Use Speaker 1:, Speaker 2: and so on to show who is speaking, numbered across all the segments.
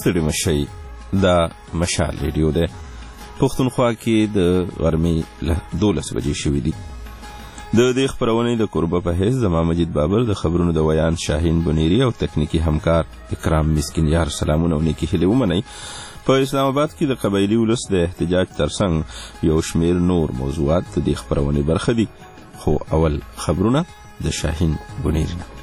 Speaker 1: ستړي مشئ، دا مشال ریډیو دی. پښتونخوا کې د غرمې 12 بجې شوي دي. د دې خپرونې د کوربه په حیث زما مجید بابر، د خبرونو د ویان شاهین بنیری او تکنیکی همکار اکرام مسکین یار سلامونه او نیکې هیلې ومنئ. په اسلام آباد کې د قبایلي ولس د احتجاج ترڅنګ یو شمیر نور موضوعات د دې خپرونې برخه دي، خو اول خبرونه د شاهین بنیری نه.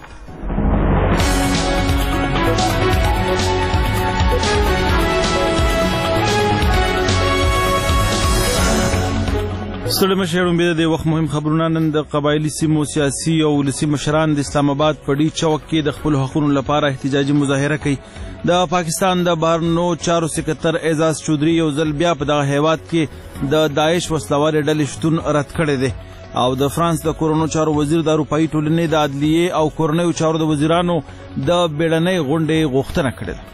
Speaker 2: ستړي مشئ، وړاندې د وخت مهم خبرونه. نن د قبایلي سیمو سیاسي او ولسي مشران د اسلام آباد په ډي چوک کې د خپلو حقونو لپاره احتجاجي مظاهره کوي. د پاکستان د بهرنیو چارو سکرټر اعزاز چودھری یو ځل بیا په دغه هیواد کې د داعش وسلوالې ډلې شتون رد کړی دی او د فرانس د کورونو چارو وزیر د اروپایي ټولنې د عدلیې او کورنیو چارو د وزیرانو د بیړنۍ غونډې غوښتنه کړې ده.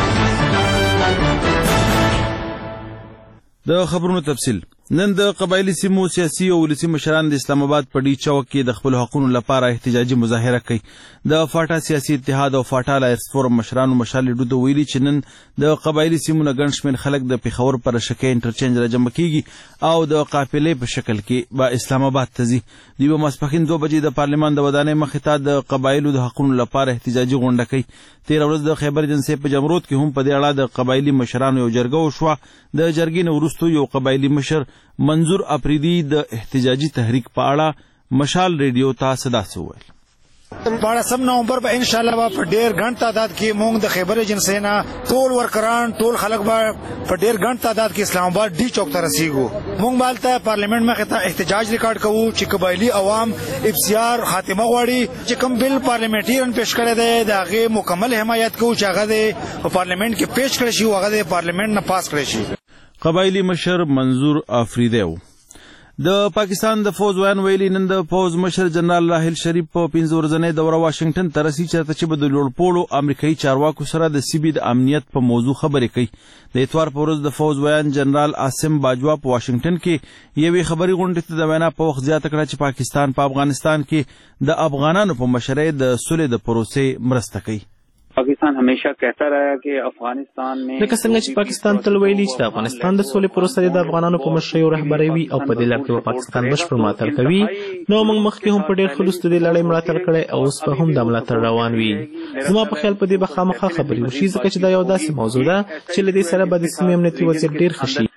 Speaker 2: د خبرونو تفصیل. نن د قبایلي سیمو سیاسي او ولسي مشران د اسلام آباد په ډي چوک کې د خپلو حقونو لپاره احتجاجي مظاهره کوي. د فاټا سیاسي اتحاد او فاټا لایرس فورم مشرانو مشال لیډو ته ویلي چې نن د قبایلي سیمو نه ګڼ شمېر خلک د پېښور پر شکه انټرچینج راجمع کیږي او د قافلې په شکل کې به اسلام آباد ته ځي. دوی به ماسپښین 2 بجې د پارلمان د ودانۍ مخې ته د قبایلو د حقونو لپاره احتجاجي غونډه کوي. تېره ورځ د خیبر ایجنسۍ په جمرود کې هم په دې اړه د قبایلي مشرانو یو جرګه وشوه. د جرګې نه وروسته یو قبایلي مشر منظور اپریدي د احتجاجي تحریک په اړه مشال ریډیو ته داسې وویل.
Speaker 3: 12 نومبر به ان شاء الله په ډیر غن تعداد کې مونږ د خیبر ایجنسۍ نه ټول ورکران ټول خلک به په ډیر غن تعداد کې اسلام آباد ډي چوک ته رسیږو. مونږ بالته پارلیمنت مخې ته احتجاج ریکارډ کوو چې قبایلي عوام افسیار خاتمه غواړي. چې کوم بل پارلیمنټریان پیش کړی دی د هغې مکمل حمایت کوو چې هغه د پارلیمنت کې پیش کړی شي او هغه د پارلیمنت نه پاس کړی شي.
Speaker 2: قبایلي مشر منظور افریدی. د پاکستان د فوز ویان ویلي نن د فوز مشر جنرال راحیل شریف په 15 ورځنۍ دوره واشنگټن ته رسي چېرته چې به د لوړپوړو امریکایي چارواکو سره د سیبي د امنیت په موضوع خبرې کوي. د اتوار په ورځ د فوز ویان جنرال عاصم باجوا په واشنگټن کې یوې خبري غونډې ته د وینا په وخت زیاته کړه چې پاکستان په افغانستان کې د افغانانو په مشرۍ د صلح د پروسې مرسته کوي.
Speaker 4: पाकिस्तान हमेशा कहता रहा कि अफगानिस्तान में
Speaker 5: لکه څنګه چې پاکستان تل ویلي چې د افغانستان د سولې پروسه د افغانانو په مشرۍ او رهبرۍ وي او په دې لړ کې به پاکستان بشپړ ملاتړ کوي. نو موږ مخکې هم په ډېر ښه لوستو دې لړۍ ملاتړ کړی او اوس به هم دا ملاتړ روان وي. زما په خیال په دې به خامخا خبرې وشي ځکه چې دا یو داسې موضوع ده چې له دې سره به د سیمې امنیتي وضعیت ډېر ښه شي.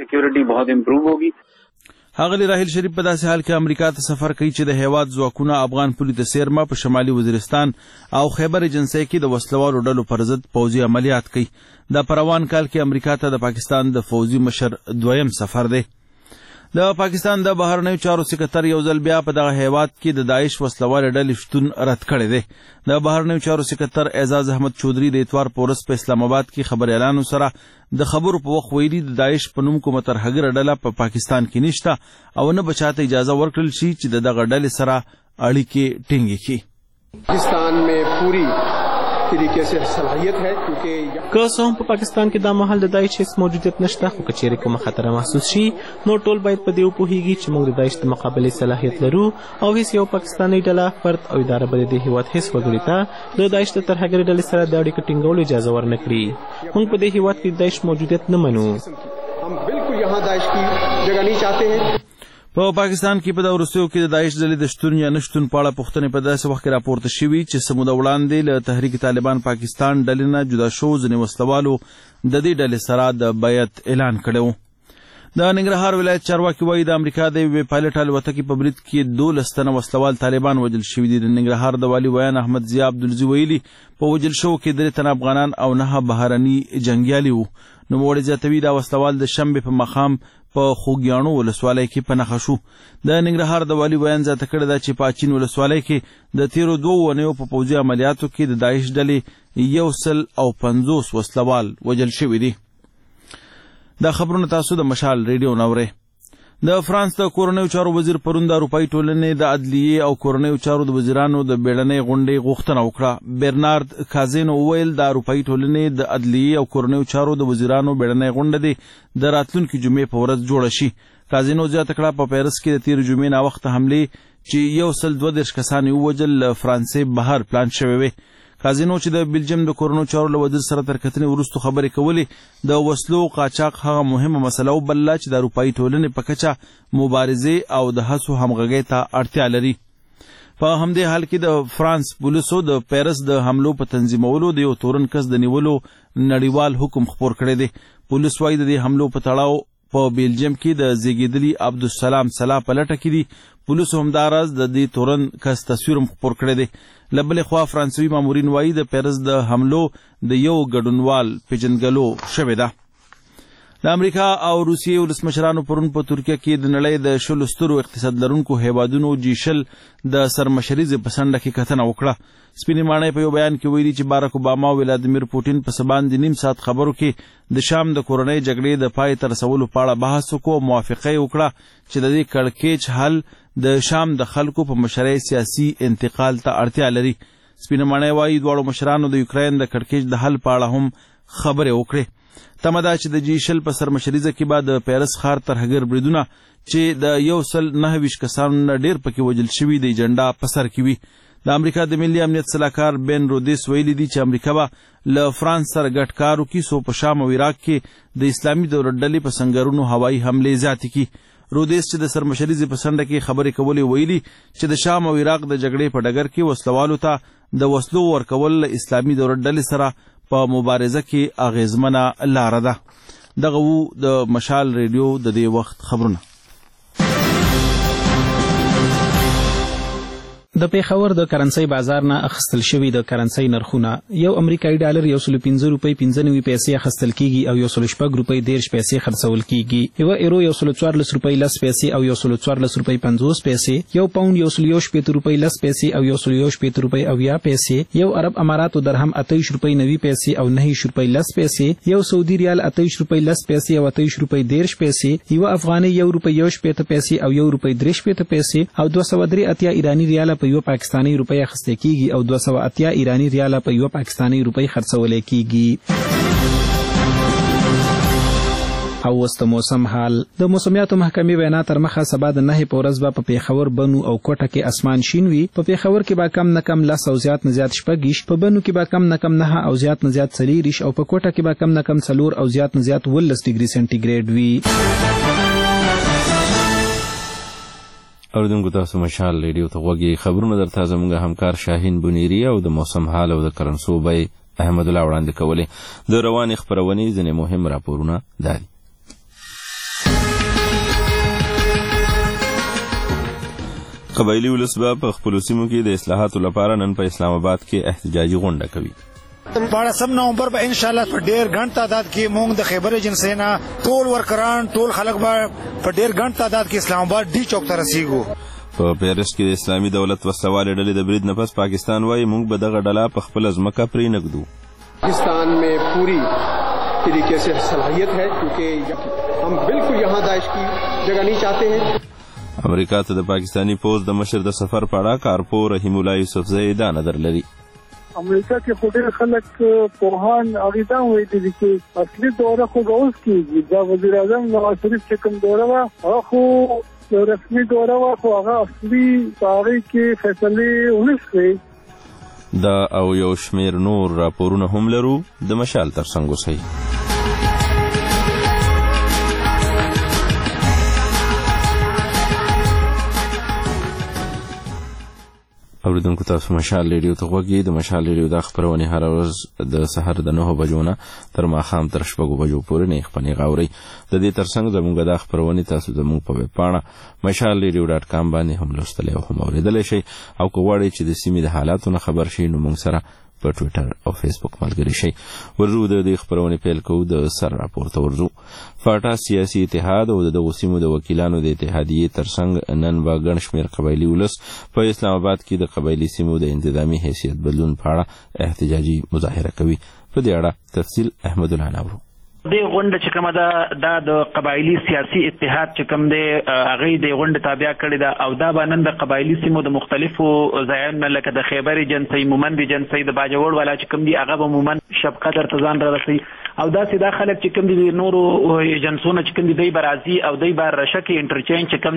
Speaker 2: ښاغلي راحیل شریف په داسې حال کې امریکا ته سفر کوي چې د هیواد ځواکونه افغان پولي د څیرمه په شمالي وزیرستان او خیبر ایجنسۍ کې د وسلوالو ډلو پر ضد پوځي عملیات کوي. دا په روان کال کې امریکا ته د پاکستان د فوځي مشر دویم سفر دی. د پاکستان د بهرنیو چارو سکرټر یو ځل بیا په دغه هیواد کې د داعش وسلوالې ډلې شتون رد کړی دی. د بهرنیو چارو سکرټر اعزاز احمد چودھری د اتوار په ورځ په اسلام آباد کې خبریالانو سره د خبرو په وخت ویلي د داعش په نوم کومه ترهګره ډله په پاکستان کې نشته او نه به چاته اجازه ورکړل شي چې د دغه ډلې سره اړیکې ټینګې کړي.
Speaker 6: پاکستان میں پوری طریقے سے صلاحیت ہے کیونکہ
Speaker 5: که څه هم په پاکستان کې دا مهال د داعش هیڅ موجودیت نشته، خو که چیرې کومه خطره محسوس شي نو ټول باید په دې وپوهیږي چې موږ د داعش د مقابلې صلاحیت لرو او هیڅ یو پاکستاني ډله فرد او اداره به د دې هیواد هیڅ وګړي ته د داعش د ترهګرې ډلې سره د اړیکو ټینګولو اجازه ورنه کړي. موږ په دې هیواد کې د داعش موجودیت نه منو.
Speaker 6: ہم بالکل یہاں داعش کی جگہ نہیں چاہتے ہیں.
Speaker 2: په پاکستان کې په دغه وروستیو کې د داعش ډلې د شتون یا نه شتون په اړه پوښتنې په داسې وخت کې راپورته شوي چې څه موده وړاندې له تحریک طالبان پاکستان ډلې نه جدا شوو ځینې وسلوالو د دې ډلې سره د بیعت اعلان کړی و. د ننګرهار ولایت چارواکي وایي د امریکا د یوې پایلټ الوتکې په برید کې 12 تنه وسلوال طالبان وژل شوي دي. د ننګرهار د والي ویان احمد ضیا عبدالزي ویلي په وژل شوو کې 3 تنه افغانان او 9 بهرني جنګیالي وو. نوموړی زیاتوي دا وسلوال د شنبې په ماښام په خوږیاڼو ولسوالۍ کې په نښه شو. د ننګرهار د والي ویان زیاته کړې ده چې په اچین ولسوالۍ کې د تیرو 2 اونیو په پوځي عملیاتو کې د داعش ډلې 150 وسلوال وژل شوي دي. دا خبرونه تاسو د مشال ریډیو نورئ. د فرانس د کورنیو چارو وزیر پرون د اروپایي ټولنې د عدلیې او کورنیو چارو د وزیرانو د بیړنۍ غونډې غوښتنه وکړه. برنارد کازینو وویل د اروپایي ټولنې د عدلیې او کورنیو چارو د وزیرانو بیړنۍ غونډه دې د راتلونکي جمعې په ورځ جوړه شي. کازینو زیاته کړه په پیرس کې د تېرې جمعې ناوخته حملې چې 132 کسان یې ووژل له فرانسې بهر پلان شوې وې. کازینو چې د بلجیم د کورونو چارو له وزیر سره تر کتنې وروسته خبرې کولې د وسلو قاچاق هغه مهمه مسله وبلله چې د اروپایي ټولنې په کچه مبارزې او د هڅو همغږۍ ته اړتیا لري. په همدې حال کې د فرانس پولیسو د پیرس د حملو په تنظیمولو د یو تورن کس د نیولو نړیوال حکم خپور کړی دی. پولیس وايي د دې حملو په تړاو په بیلجیم کې د زیږیدلي عبدالسلام سلا په لټه کې دي. پولیسو همداراز د دې تورن کس تصویر هم خپور کړی دی. له بلې خوا فرانسوي مامورین وايي د پیرس د حملو د یو ګډونوال پیژندګلو شوې ده. د امریکا او روسیې ولسمشرانو پرون په ترکیه کې د نړۍ د 10 سترو اقتصاد لرونکو هیوادونو G20 د سرمشریزې په څنډه کې کتنه وکړه. سپینې ماڼۍ په یو بیان کې ویلي چې بارک اوباما او ولادیمیر پوټین په سبان د نیم ساعت خبرو کې د شام د کورنۍ جګړې د پای ته رسولو په اړه بحث وکړو او موافقه یې وکړه چې د دې کړکېچ حل د شام د خلکو په مشرۍ سیاسي انتقال ته اړتیا لري. سپینې ماڼۍ وایي دواړو مشرانو د یوکرین د کړکېچ د حل په اړه هم خبرې وکړې. تمه ده چې د G20 په سرمشریزه کې به د پیرس ښار ترهګر بریدونه چې د 129 کسانو نه ډېر پکې وژل شوي د ایجنډا په سر کې وي. د امریکا د ملي امنیت سلاکار بین رودیس ویلي دي چې امریکا به له فرانس سره ګډ کار وکړي څو په شام او عراق کې د اسلامي دولت ډلې په سنګرونو هوایي حملې زیاتې کړي. رودیس چې د سرمشریزې په څنډه کې خبرې کولې ویلي چې د شام او عراق د جګړې په ډګر کې وسلوالو ته د وسلو ورکول له اسلامي دولت ډلې سره په مبارزه کې اغیزمنه لاره ده. دغه وو د مشال ریډیو د دې وخت خبرونه.
Speaker 5: د پیښور د کرنسي بازار نه اخیستل شوی د کرنسي نرخونه یو امریکایي ډالر 115 روپۍ 95 پیسې اخیستل کیږي او 116 روپۍ 10 پیسې خرڅول کیږي. یو ایرو 114 روپۍ 10 پیسې او 114 روپۍ 50 پیسې. یو پاوند 115 روپۍ 10 پیسې او 115 روپۍ 90 پیسې. یو عرب اماراتو درهم 28 روپۍ 90 پیسې او 9 روپۍ 10 پیسې. یو سعودي ریال 28 روپۍ 10 پیسې او 28 روپۍ 10 پیسې. یو افغاني 1 روپۍ 1 پیسې او 1 روپۍ 3 پیسې او 283 ایرانی ریال په یو پاکستانی روپۍ اخیستل کیږي او 280 ایرانی ریال په یو پاکستانی روپۍ خرڅول کیږي. او وست موسم حال د موسمیاتو محکمې وینا تر مخه سبا د 9 په ورځ به په پیښور بنو او کوټه کې اسمان شین وي. په پیښور کې به کم نه کم 10 او زیات نه زیات 6 په بنو کې به کم نه کم 9 او زیات نه زیات 3 او په کوټه کې به کم نه کم 4 او زیات نه زیات 12 ډیګري سنټیګریډ وي.
Speaker 1: اوریدونکو تاسو مشال ریډیو ته غوږی خبرونه درته زموږ همکار شاهین بنيري او د موسم حال او د کرنسو بای احمد الله وړاندې کولې. د روانې خبرونې ځینې مهم راپورونه دي. قبایلی ولس به په خپلو سیمو کې د اصلاحاتو لپاره نن په اسلام آباد کې احتجاجي غونډه کوي.
Speaker 3: 18 نومبر به ان شاء الله په ډیر غن تعداد کې مونږ د خیبر ایجنسی نه ټول ورکران ټول خلک به په ډیر غن تعداد کې اسلام آباد ډی چوک ته رسیږو.
Speaker 1: په پیرس کې د اسلامي دولت وسوالې ډلې د برید نه پس پاکستان وايي مونږ به دغه ډله په خپل ځمکه پرې نږدو.
Speaker 6: पाकिस्तान में पूरी तरीके से सलाहियत है क्योंकि हम बिल्कुल यहाँ दाइश की जगह नहीं चाहते हैं.
Speaker 1: امریکا ته د پاکستانی پوز د مشر د سفر په اړه کارپور رحیم الله یوسفزئی دا نظر لري.
Speaker 7: امریکا کې خوري خلک پوهان اړیدا وایي چې اصلي دوره خو اوس کېږي. دا وزیر اعظم نواز شریف چې کوم دوره وا هغه رسمي دوره وا خو هغه اصلي تاریخ کې فیصله ونشوي.
Speaker 1: دا او یو شمیر نور راپورونه هم لرو د مشال ترڅنګ اوسئ. اوریدونکو تاسو مشال ریډیو ته غوږی. د مشال ریډیو د خبرونه هر ورځ د سحر د 9 بجو نه تر ماښام تر 6 بجو پورې نه خپنې غاوري. د دې ترڅنګ زموږ د خبرونه تاسو زموږ په ویب پاڼه mashalradio.com باندې هم لوستلی او هم اوریدلی شئ. او که غواړئ چې د سیمې د حالاتو نه خبر شئ نو موږ سره په ټویټر او فیسبوک ملګري شئ. ورځو د دې خبرونه پیل کوو د سر راپور ته ورځو. فاټا سیاسي اتحاد او د سیمو د وکیلانو د اتحادیې ترڅنګ نن به ګڼ شمېر قبایلي ولس په اسلام آباد کې د قبایلي سیمو د انتظامي حیثیت بدلون په اړه احتجاجي مظاهره کوي. په دې اړه تفصیل احمد الله ناورو.
Speaker 8: د غونډه چې کومه ده د قبایلی سیاسي اتحاد چې کوم دی هغه د غونډه تابع کړی ده او دا به نن د قبایلی سیمو د مختلفو ځایونو لکه د خیبر ایجنسی مومند ایجنسی د باجوړ والا چې کوم دی هغه به مومند شب قدر ته ځان را رسي او داسې دا خلک چې کوم دي نورو ایجنسونه چې کوم دي دی برازي او دی بار رشکه انټرچینج چې کوم دی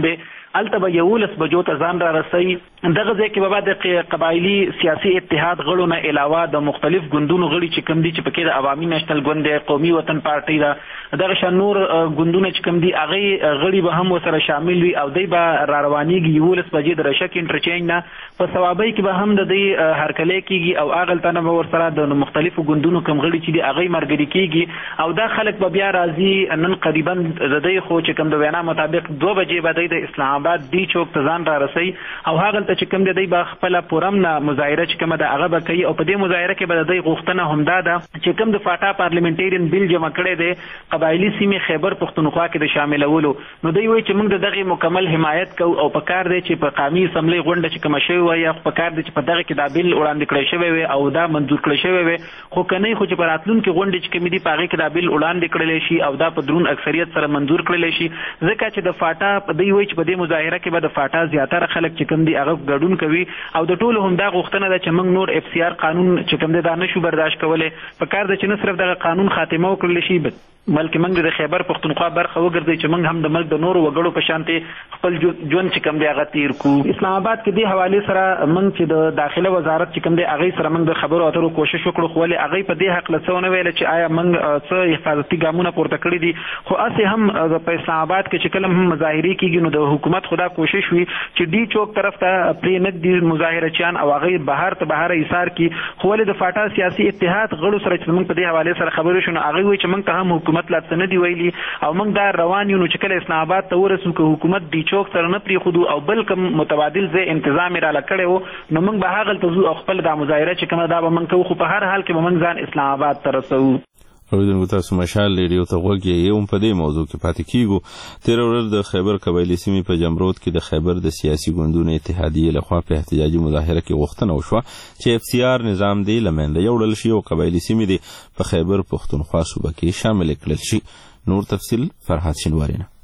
Speaker 8: هلته به 11 بجو ته ځان را رسوي. دغه ځای کې به د قبایلي سیاسي اتحاد غړو نه علاوه د مختلف ګوندونو غړي چې کوم دي چې پکې د عوامي نېشنل ګوند دی، قومي وطن پارټۍ ده، دغه شان نور ګوندونه چې کوم دي هغې غړي به هم ورسره شامل وي او دوی به را روانېږي 11 بجې د رشک انټرچینج نه. په سوابۍ کې به هم د دوی هرکلی کېږي او هغلته نه به ورسره د مختلفو ګوندونو کوم غړي چې دي هغې ملګري کېږي او دا خلک به بیا راځي نن قریبا د دوی خو چې کوم د وینا مطابق 2 بجې به دوی د اسلام آباد ډي چوک ته ځان را رسوي او هغلته چې کوم دی دوی به خپله پورم نه مظاهره چې کومه ده هغه به کوي او په دې مظاهره کې به د دوی غوښتنه همدا ده چې کوم د فاټا پارلیمنټیرین بیل جمع کړی دی قبایلي سیمې خیبر پښتونخوا کې د شاملولو، نو دوی وایي چې موږ د دغې مکمل حمایت کوو او په کار دی چې په قومي اسمبلۍ غونډه چې کومه شوې وه یا په کار دی چې په دغه کې دا بیل وړاندې کړی شوی وي او دا منظور کړی شوی وي، خو که نه خو چې په راتلونکې غونډې چې کومې دي په هغې کې دا بیل وړاندې کړلی شي او دا په درون اکثریت سره منظور کړلی شي، ځکه چې د فاټا دوی وایي چې په دې مظاهره کې به د فاټا زیاتره خلک چې کوم دي هغه ګډون کوي او د ټولو همدا غوښتنه ده چې موږ نور FCR قانون چې کوم دی دا نشو برداشت کولی. په کار ده چې نه صرف دغه قانون خاتمه وکړلی شي بلکې موږ د خیبر پښتونخوا برخه وګرځوي چې موږ هم د ملک د نورو وګړو په شانتې خپل ژوند چې کوم دی هغه تیر کړو. اسلام آباد کې دې حوالې سره موږ چې د داخله وزارت چې کوم دی هغې سره موږ د خبرو اترو کوشش وکړو، خو ولې هغې په دې هکله څه ونه ویله چې آیا موږ څه حفاظتي ګامونه پورته کړي دي، خو هسې هم په اسلام آباد کې چې کله هم مظاهرې کېږي نو د حکومت خدا کوشش وي چې ډي چوک طرف ته پرې نږدي مظاهرچیان او هغې بهر ته بهر ایثار کړي، خو ولې د فاټا سیاسي اتحاد غړو سره چې موږ په دې حوالې سره خبرې شو نو هغوی وایي چې موږ ته هم حکومت لا څه نه دي ویلي او موږ دا روان یو نو چې کله اسلام آباد ته ورسو که حکومت ډي چوک سره نه پرېښودو او بل کوم متبادل ځای انتظام یې راله کړی و نو موږ به هغلته ځو او خپل دا مظاهره چې کومه دا به موږ کوو، خو په هر حال کې به موږ ځان اسلام آباد ته رسوو.
Speaker 1: اوریدونکو تاسو مشال ریډیو ته غوږ یې هم په دې موضوع کې پاتې کیږو. تېره ورځ د خیبر قبایلي سیمې په جمرود کې د خیبر د سیاسي ګوندونو اتحادیې لخوا په احتجاجي مظاهره کې غوښتنه وشوه چې FCR نظام دی له منځه یوړل شي او قبایلي سیمې دې په خیبر پښتونخوا صوبه کې شامل کړل شي. نور تفصیل فرحات شنواری نه.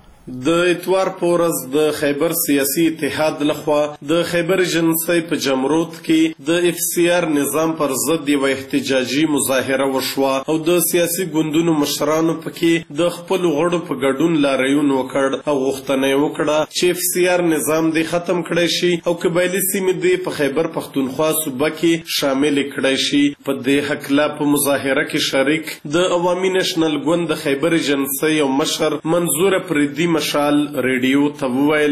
Speaker 9: د اتوار په ورځ د خیبر سیاسي اتحاد لخوا د خیبر ایجنسۍ په جمرود کې د FCR نظام پر ضد یوه احتجاجي مظاهره وشوه او د سیاسي ګوندونو مشرانو پکې د خپلو غړو په ګډون لاریون وکړ او غوښتنه یې وکړه چې FCR نظام دې ختم کړی شي او قبایلي سیمې دې په خیبر پښتونخوا صوبه کې شامل کړی شي. په دې هکله په مظاهره کې شریک د عوامي نېشنل ګوند د خیبر ایجنسۍ او مشر منظور پریدي مشال ریډیو ته وویل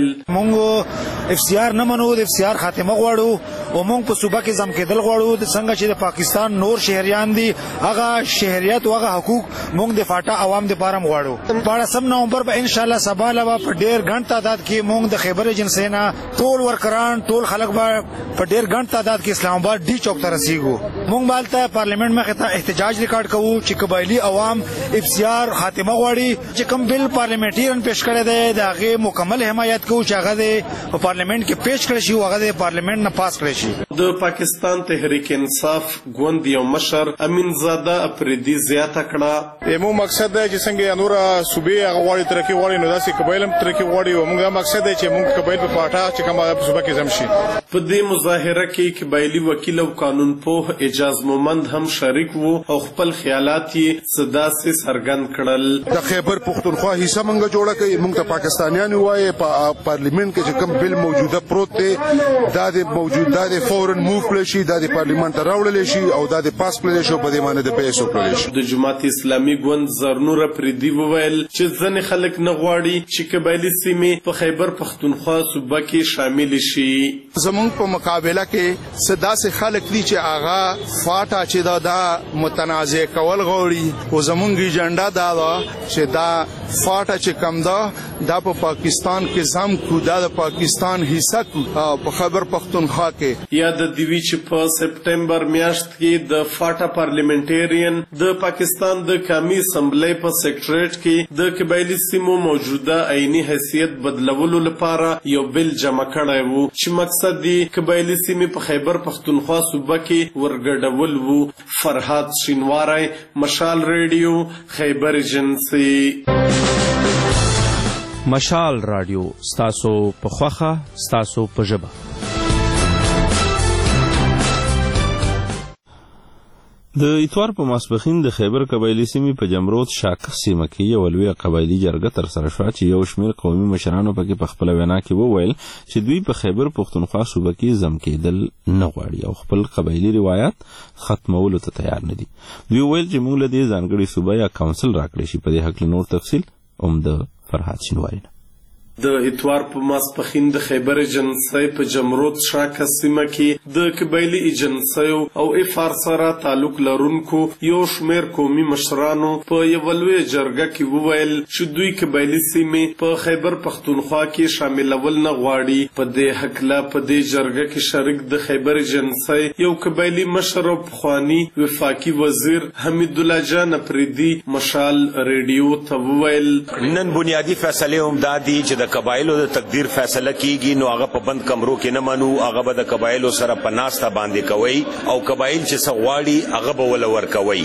Speaker 3: مونږ FCR نه منو، د FCR خاتمه غواړو او مونږ په صوبه کې ځم کېدل غواړو څنګه چې د پاکستان نور شهریان دي هغه شهریت او هغه حقوق مونږ د فاټا عوام د پاره غواړو. 12 نومبر به ان شاء الله سبا له په ډیر غټ تعداد کې مونږ د خیبر ایجنسۍ نه ټول ورکران ټول خلک به په ډیر غټ تعداد کې اسلام آباد ډي چوک ته رسیږو. مونږ بالته پارلیمنت مخې ته احتجاج ریکارډ کوو چې قبایلي عوام FCR خاتمه غواړي چې کوم بل پارلیمنټیرن پیش کړی دی د هغې مکمل حمایت کوو چې هغه د په پارلیمنت کې پیش کړی شي او هغه د پارلیمنت نه پاس کړی شي.
Speaker 9: د پاکستان تحریک انصاف ګوند یو مشر امین زاده افریدي زیاته کړه
Speaker 10: مو مقصد دی چې څنګه نور صوبې هغه غواړي ترقي غواړي نو داسې قبایل هم ترقي غواړي او موږ مقصد دی چې موږ قبایل په پاټا چې کومه صوبه کې ځم شي.
Speaker 9: په دې مظاهره کې قبایلي وکیل او قانون پوه اعجاز مومند هم شریک وو او خپل خیالات یې صداسې څرګند کړل.
Speaker 11: د خیبر پښتونخوا حصہ موږ جوړه کړي، موږ ته پاکستانیان وایي په پارلیمنت کې چې کوم بل موجوده پروت دی دا د موجوده د فورن موو کړی شي دا د پارلیمنت ته راوړل شي او دا د پاس کړل شي په دې معنی د پیسو کړل شي.
Speaker 9: د جماعت اسلامي ګوند زرنور پریدي وویل چې ځنې خلک نه غواړي چې قبایلي سیمې په خیبر پښتونخوا صوبه کې شامل شي.
Speaker 11: زمونږ په مقابله کې صدا سے خلک دي چې آغا فاټا چې دا متنازع کول غواړي او زمونږ ایجنډا دا چې دا فاټا چې کم دا په پاکستان کې ځم کو دا د پاکستان حصہ کو په خیبر پښتونخوا کې.
Speaker 9: یاد دی چې په سپټمبر میاشت کې د فاټا پارلیمنټیرین د پاکستان د قومي اسمبلی په سیکریټریټ کې د قبایلي سیمو موجوده عیني حیثیت بدلولو لپاره یو بل جمع کړی وو چې مقصد یې قبایلي سیمې په خیبر پښتونخوا صوبه کې ورګډول وو. فرحات شینواری مشال ریډیو خیبر ایجنسۍ.
Speaker 12: مشال رادیو ستاسو په خوخه ستاسو په ژبه.
Speaker 1: د اتوار په ماسپښین د خیبر قبایلي سیمې په جمرود شاکه سیمه کې یو لویه قبایلي جرګه ترسره شوه چې یو شمېر قومي مشرانو پکې په خپله وینا کې وویل چې دوی په خیبر پښتونخوا صوبه کې ضم کېدل نه غواړي او خپل قبایلي روایات ختمولو ته تیار نه دي. دوی وویل چې موږ له دې ځانګړې صوبه یا کونسل راکړی شي. په دې هکله نور تفصیل د فرهاد شینواري نه.
Speaker 9: د اتوار په ماسپښین د خیبر ایجنسۍ په جمرود شاکه سیمه کې د قبایلي ایجنسیو او افار سره تعلق لرونکو یو شمېر قومي مشرانو په یوه لویه جرګه کې وویل چې دوی قبایلي سیمې په خیبر پښتونخوا کې شاملول نه غواړي. په دې هکله په دې جرګه کې شریک د خیبر ایجنسۍ یو قبایلي مشر او پخواني وفاقي وزیر حمید الله جان افریدي مشال ریډیو ته وویل
Speaker 13: نن بنیادی فیصله هم دا دي چې د قبایلو د تقدیر فیصله کیږي نو هغه په بند کمرو کې نه منو. هغه به د قبایلو سره په ناسته باندې کوي او قبایل چې څه غواړي هغه به ول ورکوي.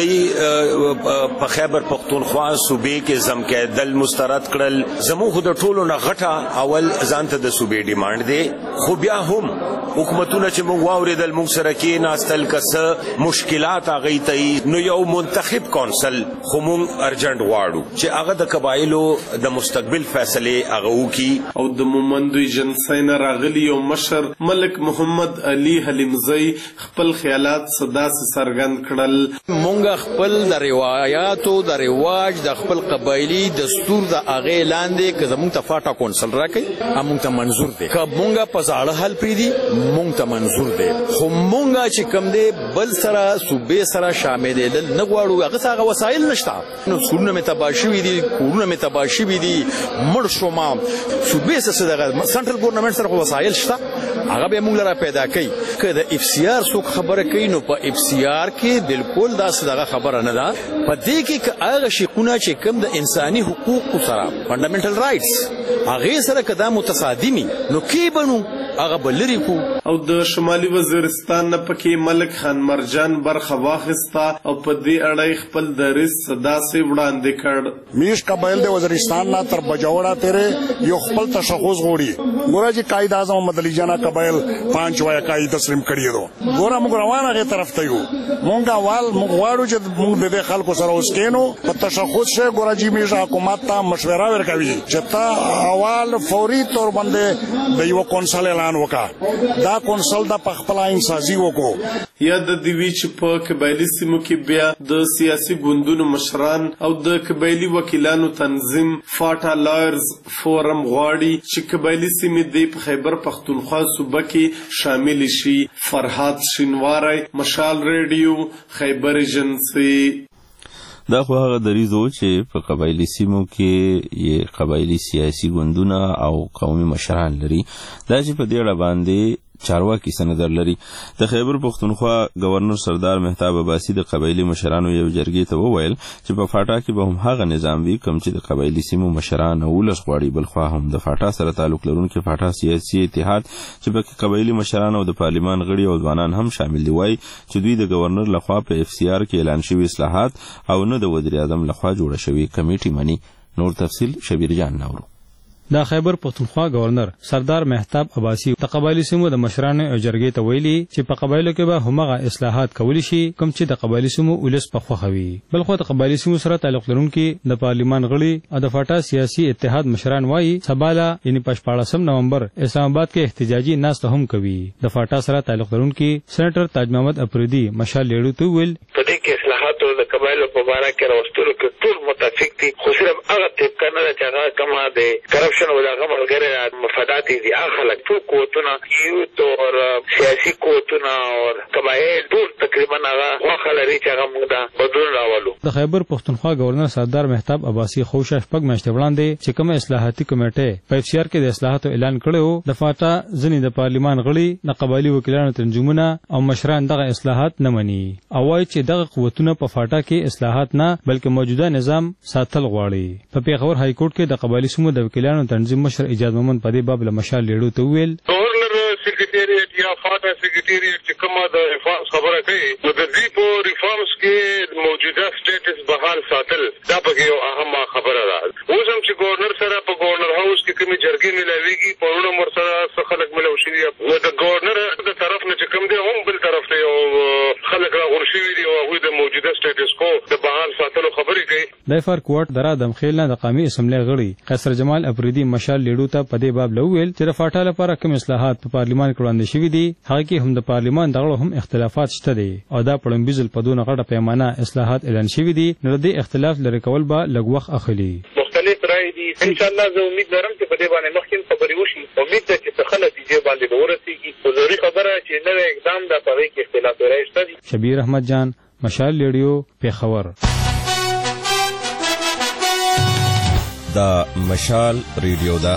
Speaker 13: د په خیبر پښتونخوا صوبې کې ضم کېدل مسترد کړل. زموږ خو د ټولو نه غټه اول ځانته د صوبې ډیمانډ دی خو بیا هم حکومتونه چې موږ واورېدل موږ سره کېناستل که څه مشکلات هغې ته نو یو منتخب کونسل خو موږ ارجنټ غواړو چې هغه د قبایلو د مستقبل فیصلې هغه وکړي.
Speaker 9: او د مومندو ایجنسۍ نه راغلي یو مشر ملک محمد علي حلیمزی خپل خیالات داسې څرګند کړل.
Speaker 14: مونږ خپل د روایاتو د رواج د خپل قبایلي دستور د هغې لاندې که زمونږ ته فاټا کونسل راکړي مونږ ته منظور دی. که مونږ په زاړه حال پرېږدي مونږ ته منظور دی خو مونږ چې کوم دی بل سره صوبې سره شاملېدل نه غواړو. هغه څه هغه وسایل نشته. نو سکولونه مې تباه شوي دي کورونه مې تباه شوي دي مړ شوم. صوبې څه دغه سنټرل ګورنمنټ سره وسایل شته هغه به موږ لپاره پیدا کړي. که د اف سی آر څوک خبره کوي نو په اف سی آر کې بالکل داسې دغه خبره نه ده. په دې کې که هغه شیقونه چې کوم د انساني حقوقو سره فنډامنټل رایټس هغې سره که دا متصادمي نو کې بنو هغه به لرې کړو.
Speaker 9: او د شمالي وزیرستان نه پکې ملک خان مرجان برخه واخیسته او په دې اړه خپل دریځ داسې وړاندې کړ.
Speaker 15: میش قبایل د وزیرستان نه تر بجوړه تیرې یو خپل تشخص غوړي. ګوره چې قائد اعظم محمد علي جان قبایل 5 وای قائد تسلیم کړی دو. ګوره موږ روانه غي طرف ته یو مونږه وال موږ واړو چې موږ د خلکو سره اوس کینو په تشخص شه. ګوره چې میش حکومت ته مشوره ورکوي چې تا اول فوري تور باندې د یو کونسل اعلان وکا. دا کونسل د پخپل انسازي وکړو.
Speaker 9: یا د دوی چې په قبایلي سیمو کې بیا د سیاسي ګوندونو مشران او د قبایلي وکیلانو تنظیم فاټا لایرز فورم غواړي چې قبایلي سیمې د خیبر پښتونخوا صوبه کې شامل شي. فرهاد شینواری مشال ریډیو خیبر ایجنسۍ.
Speaker 1: دا خو هغه دریځ و چې په قبایلي سیمو کې یې قبایلي سیاسي ګوندونه او قومي مشران لري. دا چې په دې اړه باندې چارواکي څه نظر لري. د خیبر پښتونخوا گورنر سردار مهتاب عباسي د قبایلي مشرانو یو جرګې ته وویل چې په فاټا کې به هم هغه نظام وي کوم چې د قبایلي سیمو مشران ولس غواړي. بلخوا هم د فاټا سره تعلق لرونکي فاټا سیاسي اتحاد چې پکې قبایلي مشران او د پارلیمان غړي او ځوانان هم شامل دي وایي چې دوی د گورنر لخوا په اف سی آر کې اعلان شوي اصلاحات او نه د وزیر اعظم لخوا جوړه شوې کمیټي مني. نور تفصیل شبیر جان نورو.
Speaker 16: د خیبر پښتونخوا گورنر سردار مهتاب عباسي د قبایلی سیمو د مشرانو جرګې ته ویلي چې په قبایلو کې به همغه اصلاحات کولی شي کوم چې د قبایلی سیمو ولس په خوښه وي. بلخو د قبایلی سیمو سره تعلق لرونکي د پارلیمان غړي او د فاټا سیاسي اتحاد مشران وایي سباله یعنی 14 نومبر اسلام آباد کې احتجاجي ناسته هم کوي. د فاټا سره تعلق لرونکي سېنیټر تاج محمد افریدي مشال لیړو ته ویل
Speaker 17: په دې کې اصلاحاتو د قبایلو په اړه کې راوستلو کې ټول متفق دي خو صرف هغه طبقه نه چې هغه کومه د کرپشن ولا ملګری مفادات دي. هغه خلک ټول قوتونه یوت او سیاسي قوتونه او قبایل ټول تقریبا هغه خلک چې هغه موږ دا بدلون راولو.
Speaker 16: د خیبر پښتونخوا گورنر سردار مهتاب عباسي خوشا شپږ میاشتې وړاندې چې کومه اصلاحاتي کمیټه په اف سی آر کې د اصلاحاتو اعلان کړو د فاټا ځنې د پارلیمان غړي د قبایلی وکیلانو تنظیمونه او مشران دغه اصلاحات نه مني او وايي چې دغه قوتونه په فاټا کې اصلاحات نه بلکې موجوده نظام ساتل غواړي. په پیښور های کورټ کې د قبایلی سیمو د وکیلانو تنظیم مشر ایجاد محمد په دې باب له مشال لیړو ته ویل
Speaker 17: گورنر سیکریټریټ یا فاټا سیکریټریټ چې کومه د ریفارمز خبره کوي نو د دې په ریفارمز کې موجوده سټیټس بحال ساتل دا پکې یو اهمه خبره ده. اوس هم چې گورنر سره په گورنر هاوس کې کومې جرګې ملاویږي پرونه مر سره څه خلک ملو شوي نو د گورنر د طرف نه چې کوم دی هم بل طرف ته یو خلک راغور شوي دي او
Speaker 16: دایفر کوټ درا دمخیل نه د قومي اسمبلی غړي قیصر جمال افریدي مشال لیډو ته په دې باب لویل چې د فاټا لپاره کوم اصلاحات په پارلیمان کې وړاندې شوي دي هغه کې هم د پارلیمان دغه هم اختلافات شته دي او دا پړمبیزل په دونه غټه پیمانه اصلاحات اعلان شوي دي نو د اختلاف لري کول به لږ وخت اخلي
Speaker 17: مختلف رائے دي ان شاء الله زه امید لرم چې په دې باندې مخکې خبرې وشي امید ده چې څه نتیجې باندې به ورسېږي ضروري خبره چې نوی اقدام د هغې کې اختلاف رائے شته دي.
Speaker 16: شبیر احمد جان مشال ریډیو پیښور.
Speaker 1: دا مشال ریډیو دا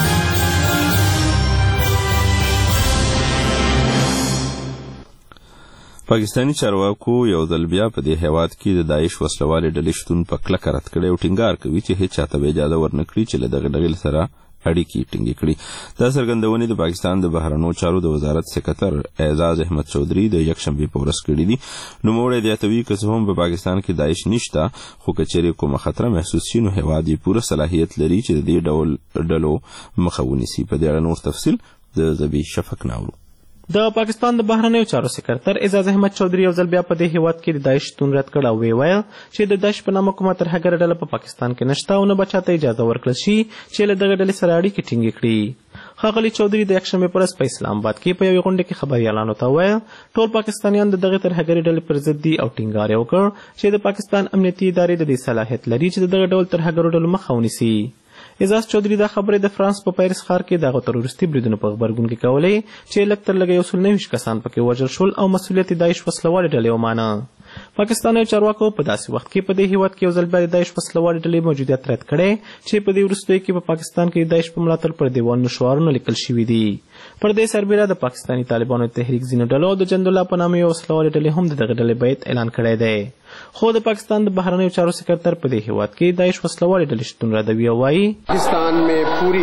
Speaker 1: پاکستانی چارواکو یو ځل بیا په دې هیواد کې د داعش وسلوالې ډلې شتون په کلکه رد کړی او ټینګار کوي چې هیڅ چاته به اجازه ورنکړي چې له دغه ډلې سره اړیکې ټینګې کړي. دا څرګندونې د پاکستان د بهرنیو چارو د وزارت سکرتر اعزاز احمد چودھری د یکشنبې په ورځ کړي دي. نوموړی زیاتوي که څه هم په پاکستان کې داعش نشته خو که چیرې کومه خطره محسوس شي نو هیواد یې پوره صلاحیت لري چې د دې ډول ډلو مخه ونیسي. په دې اړه نور تفصیل د زبی شفق ناورو.
Speaker 5: د پاکستان د بهرنیو چارو سکرتر اعزاز احمد چودھری یو ځل بیا په دې هیواد کې د داعش شتون رد کړ او ویل چې د داعش په نامه کومه ترهګره ډله په پاکستان کې نشته او نه به چاته اجازه ورکړل شي چې له دغه ډلې سره اړیکې ټینګې کړي. ښاغلي چودھری د یکشنبې په ورځ په اسلام آباد کې په یوې غونډه کې خبریالانو ته وویل ټول پاکستانیان د دغې ترهګرې ډلې پر ضد دي او ټینګار یې وکړ چې د پاکستان امنیتي ادارې د دې صلاحیت لري چې د دغه ډول ترهګرو ډلو مخه ونیسي. اعزاز چودھری دا خبرې د فرانس په پیرس ښار کې دغه تروریستي بریدونو په غبرګون کې کولې چې لږ تر لږه 129 کسان پکې وژل شول او مسؤلیت د داعش وسلوالې ډلې ومانه. پاکستاني چارواکو په داسې وخت کې په دې هیواد کې یو ځل بیا د داعش وسلوالې ډلې موجودیت رد کړی چې په دې وروستیو کې په پاکستان کې د داعش په ملاتړ پر دیوالونو شعارونه لیکل شوي دي. پر دې سربیره د پاکستاني طالبانو تحریک ځینو ډلو د جندالله په نامه یو وسلوالې ډلې هم د دغه ډلې بیعت اعلان کړی دی. خو د پاکستان د بهرنیو چارو سکرتر په دې هیواد کې داعش وسلوالې ډلې شتون ردوي او وایي
Speaker 6: پاکستان में पूरी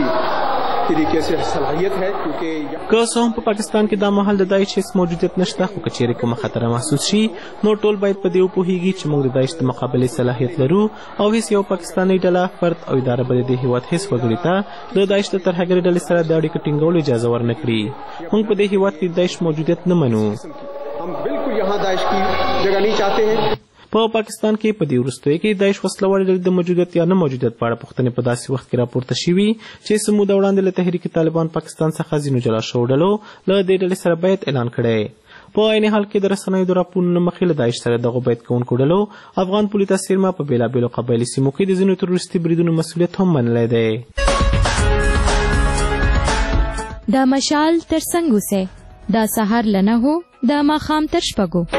Speaker 6: तरीके से صلاحیت है क्योंकि
Speaker 5: که څه هم په پاکستان کې دا مهال د داعش هیڅ موجودیت نشته خو که چیرې کومه خطره محسوس شي نو ټول باید په دې وپوهیږي چې موږ د داعش د مقابلې صلاحیت لرو او هیڅ یو پاکستاني ډله فرد او اداره به د دې هیواد هیڅ وګړي ته د داعش د ترهګرې ډلې سره د اړیکو ټینګولو اجازه ورنه کړي. موږ په دې هیواد کې د داعش موجودیت نه منو.
Speaker 6: हम बिल्कुल यहाँ दाइश की जगह नहीं चाहते हैं.
Speaker 5: په پاکستان کې په دې وروستیو کې داعش وسلوالې ډلې د موجودیت یا نه موجودیت په اړه پوښتنې په داسې وخت کې راپورته شوي چې څه موده وړاندې له تحریک طالبان پاکستان څخه ځینو جلا شوو ډلو له دې ډلې سره بیعت اعلان کړی. په عین حال کې د رسنیو د راپورونو مخې له داعش سره دغو بیعت کوونکو ډلو افغان پولیس څیرمه په بېلابېلو قبایلي سیمو کې د ځینو تروریستي بریدونو مسؤلیت هم منلی دی.
Speaker 18: دا مشال تر څنګ اوسئ دا سهار له 9 دا ماښام تر 6.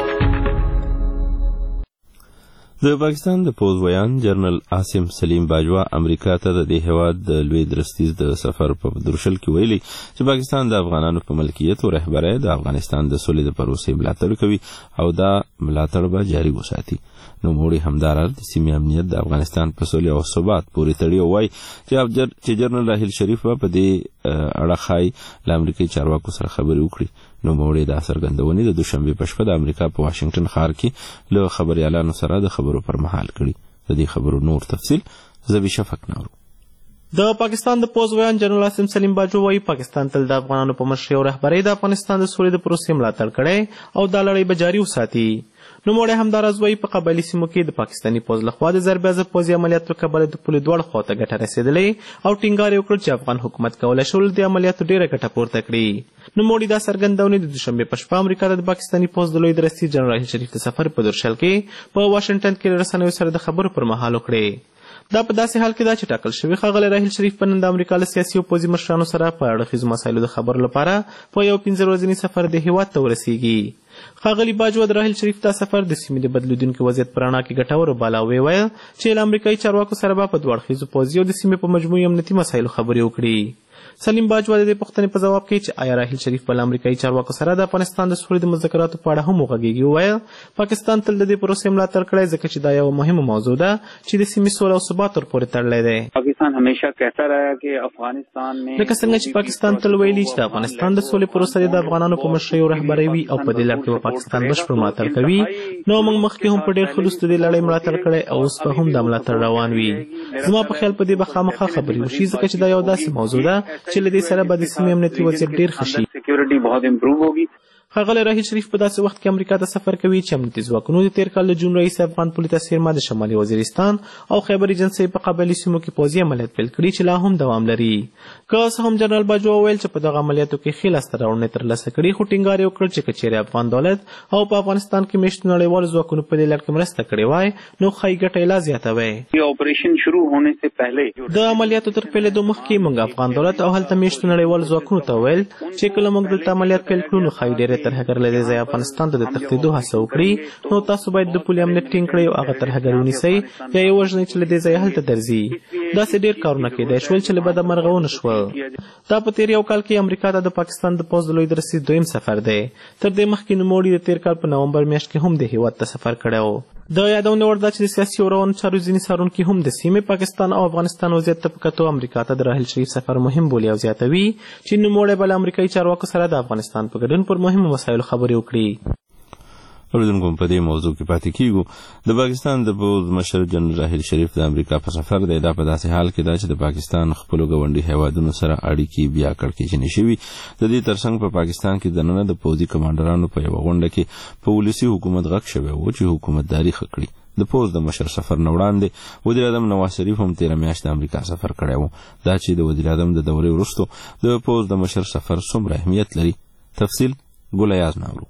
Speaker 1: د پاکستان د پوځویان جنرال عاصم سلیم باجوا امریکا ته د دې هیواد د لوی درستیز د سفر په درشل کې ویلي چې پاکستان د افغانانو په ملکیت او رهبرۍ د افغانستان د سولې د پروسې ملاتړ کوي او دا ملاتړ به جاري وساتي. نوموړي همداراز د سیمې امنیت د افغانستان په سولې او ثبات پورې تړي او وایي چې جنرال راحیل شریف به په دې اړه ښایي له امریکایي چارواکو سره خبرې وکړي. نوموړي دا څرګندونې د دوشنبې په شپه د امریکا په واشنګټن ښار کې له خبریالانو سره د خبرو پر مهال کړي. د دې خبرو نور تفصیل زبی شفق ناورو.
Speaker 5: د پاکستان د پوځویان جنرال عاصم سلیم باجوا وایي پاکستان تل د افغانانو په مشرۍ او رهبرۍ د افغانستان د سولې د پروسې ملاتړ کړی او دا لړۍ به جاري وساتي. نوموړی همداراز وایي په قبایلي سیمو کې د پاکستاني پوځ لخوا د ضربې پوځي عملیاتو له کبله د پولې دواړو خواو ته ګټه رسېدلې او ټینګار یې وکړ چې افغان حکومت کولی شول د عملیاتو ډېره ګټه پورته کړي. نوموړي دا څرګندونې د دوشنبې په شپه امریکا ته د پاکستاني پوځ د لوی درستیز جنرال شریف د سفر په درشل کې په واشنګټن کې له رسنیو سره د خبرو پر مهال وکړې. دا په داسې حال کې دا چې ټاکل شوي ښاغلی راحیل شریف په نن د امریکا له سیاسي او پوځي مشرانو سره په اړخیزو مسایلو د خبرو لپاره په یو 15 ورځني سفر د هیواد ته ورسیږي. ښاغلي باجوا د راحیل شریف دا سفر د سیمې د بدلیدونکي وضعیت په رڼا کې ګټور وباله او ویل چې له امریکایي چارواکو سره به په دوه اړخیزو پوځي او د سیمې په مجموعي امنیتي مسایلو خبرې وکړي. سلیم باجوا د دې پوښتنې په ځواب کې چې آیا راحیل شریف په امریکایي چارواکو سره د افغانستان د سولې د مذاکراتو په اړه هم وغږیږي وویل پاکستان تل د دې پروسې ملاتړ کړی ځکه چې دا یوه مهمه موضوع ده چې د سیمې سوله او ثبات ورپورې تړلی دی.
Speaker 4: پاکستان همیشه کہتا رہا کہ افغانستان میں
Speaker 5: لکه څنګه چې پاکستان تل ویلي چې د افغانستان د سولې پروسه د افغانانو په مشرۍ او رهبرۍ وي او په دې لړ کې به پاکستان بشپړ ملاتړ کوي. نو موږ مخکې هم په ډېر خلوص د دې لړۍ ملاتړ کړی او اوس به هم دا ملاتړ روان وي. زما په خیال په دې به خامخا خبرې وشي ځکه چې دا یو داسې موضوع ده چې له دې سره به د سیمې امنیتي وضعیت ډېر ښه شي. ښاغلی راحیل شریف په داسې وخت کې امریکا ته سفر کوي چې امنیتي ځواکونو د تیر کال د جون رئیس افغان پولیس څیرما د شمالي وزیرستان او خیبر ایجنسۍ په قبایلي سیمو کې پوځي عملیات پیل کړي چې لا هم دوام لري. که څه هم جنرال باجوه وویل چې په دغه عملیاتو کې ښې لاسته راوړنې ترلاسه کړي، خو ټینګار یې وکړ چې که چیرې افغان دولت او په افغانستان کې میشتو نړیوالو ځواکونو په دې لړ کې مرسته کړې وای نو ښایي ګټه یې لا زیاته وای.
Speaker 4: آپریشن شروع ہونے سے پہلے
Speaker 5: د عملیاتو تر پیلېدو مخکې موږ افغان دولت او هلته میشتو نړیوالو ځواکونو ته ویل چې کله موږ دلته عملیات پیل کړو نو ښایي ډېرې ترهګر له دې ځایه افغانستان ته د تښتېدو هڅه وکړي، نو تاسو باید د پولي امنیت ټینګ کړئ او هغه ترهګر ونیسئ یا یې وژنئ چې له دې ځایه هلته درځي. داسې ډېر کارونه کېدای شول چې له بده مرغه ونه شول. دا په تېر یو کال کې امریکا ته د پاکستان د پوځ د لوی درسي دویم سفر دی. تر دې مخکې نوموړي د تېر کال په نومبر میاشت کې هم د هېواد ته سفر کړی و. د یادونې وړ ده چې د سیاسي او روانو چارو ځینې څارونکي هم د سیمې پاکستان او افغانستان وضعیت ته په کتو امریکا ته د راحیل شریف سفر مهم بولي او زیاتوي چې نوموړی به له امریکایي چارواکو سره د افغانستان په ګډون پر مهمو مسایلو خبرې وکړي.
Speaker 1: اوریدونکو په دې موضوع کې پاتې کیږو. د پاکستان د پوځ مشر جنرال راحیل شریف د امریکا په سفر دی. دا په داسې حال کې ده چې د پاکستان خپلو ګاونډي هیوادونو سره اړیکې بیا کړکېچنې شوي. د دې ترڅنګ په پاکستان کې دننه د پوځي کمانډرانو په یوه غونډه کې په ولسي حکومت غږ شوی و چې حکومتداري ښه کړي. د پوځ د مشر سفر نه وړاندې وزیر اعظم نواز شریف هم تېره میاشت د امریکا سفر کړی و. دا چې د وزیر اعظم د دورې وروستو د پوځ د مشر سفر څومره اهمیت لري، تفصیل ګولیاز ناورو.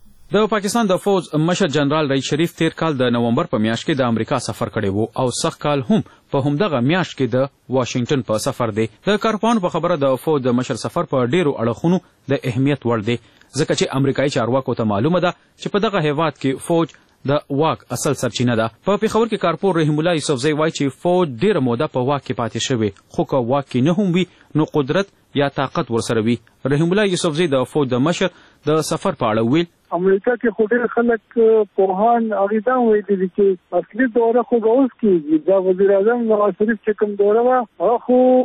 Speaker 12: د پاکستان د فوج مشر جنرال رئیس شریف تیر کال د نومبر په میاشت کې د امریکا سفر کړی وو او سږ کال هم په همدغه میاشت کې د واشنگټن په سفر دی. د کارپوهانو په خبره د فوج د مشر سفر په ډیرو اړخونو د اهمیت وړ دی، ځکه چې امریکایي چارواکو ته معلومه ده چې په دغه هیواد کې فوج د واک اصل سرچینه ده. په پیښور کې کارپور رحیم الله یوسفزی وایي چې فوج ډیره موده په واک کې پاتې شوی، خو که واک کې نه هم وي نو قدرت یا طاقت ورسره وي. رحیم الله یوسفزی د فوج د مشر د سفر په اړه ویل
Speaker 7: امریکا کې خو ډېر خلک پوهان عقیده وایي چې اصلي دوره خو به اوس کېږي. دا وزیر اعظم نواز شریف چې کوم دوره وه هغه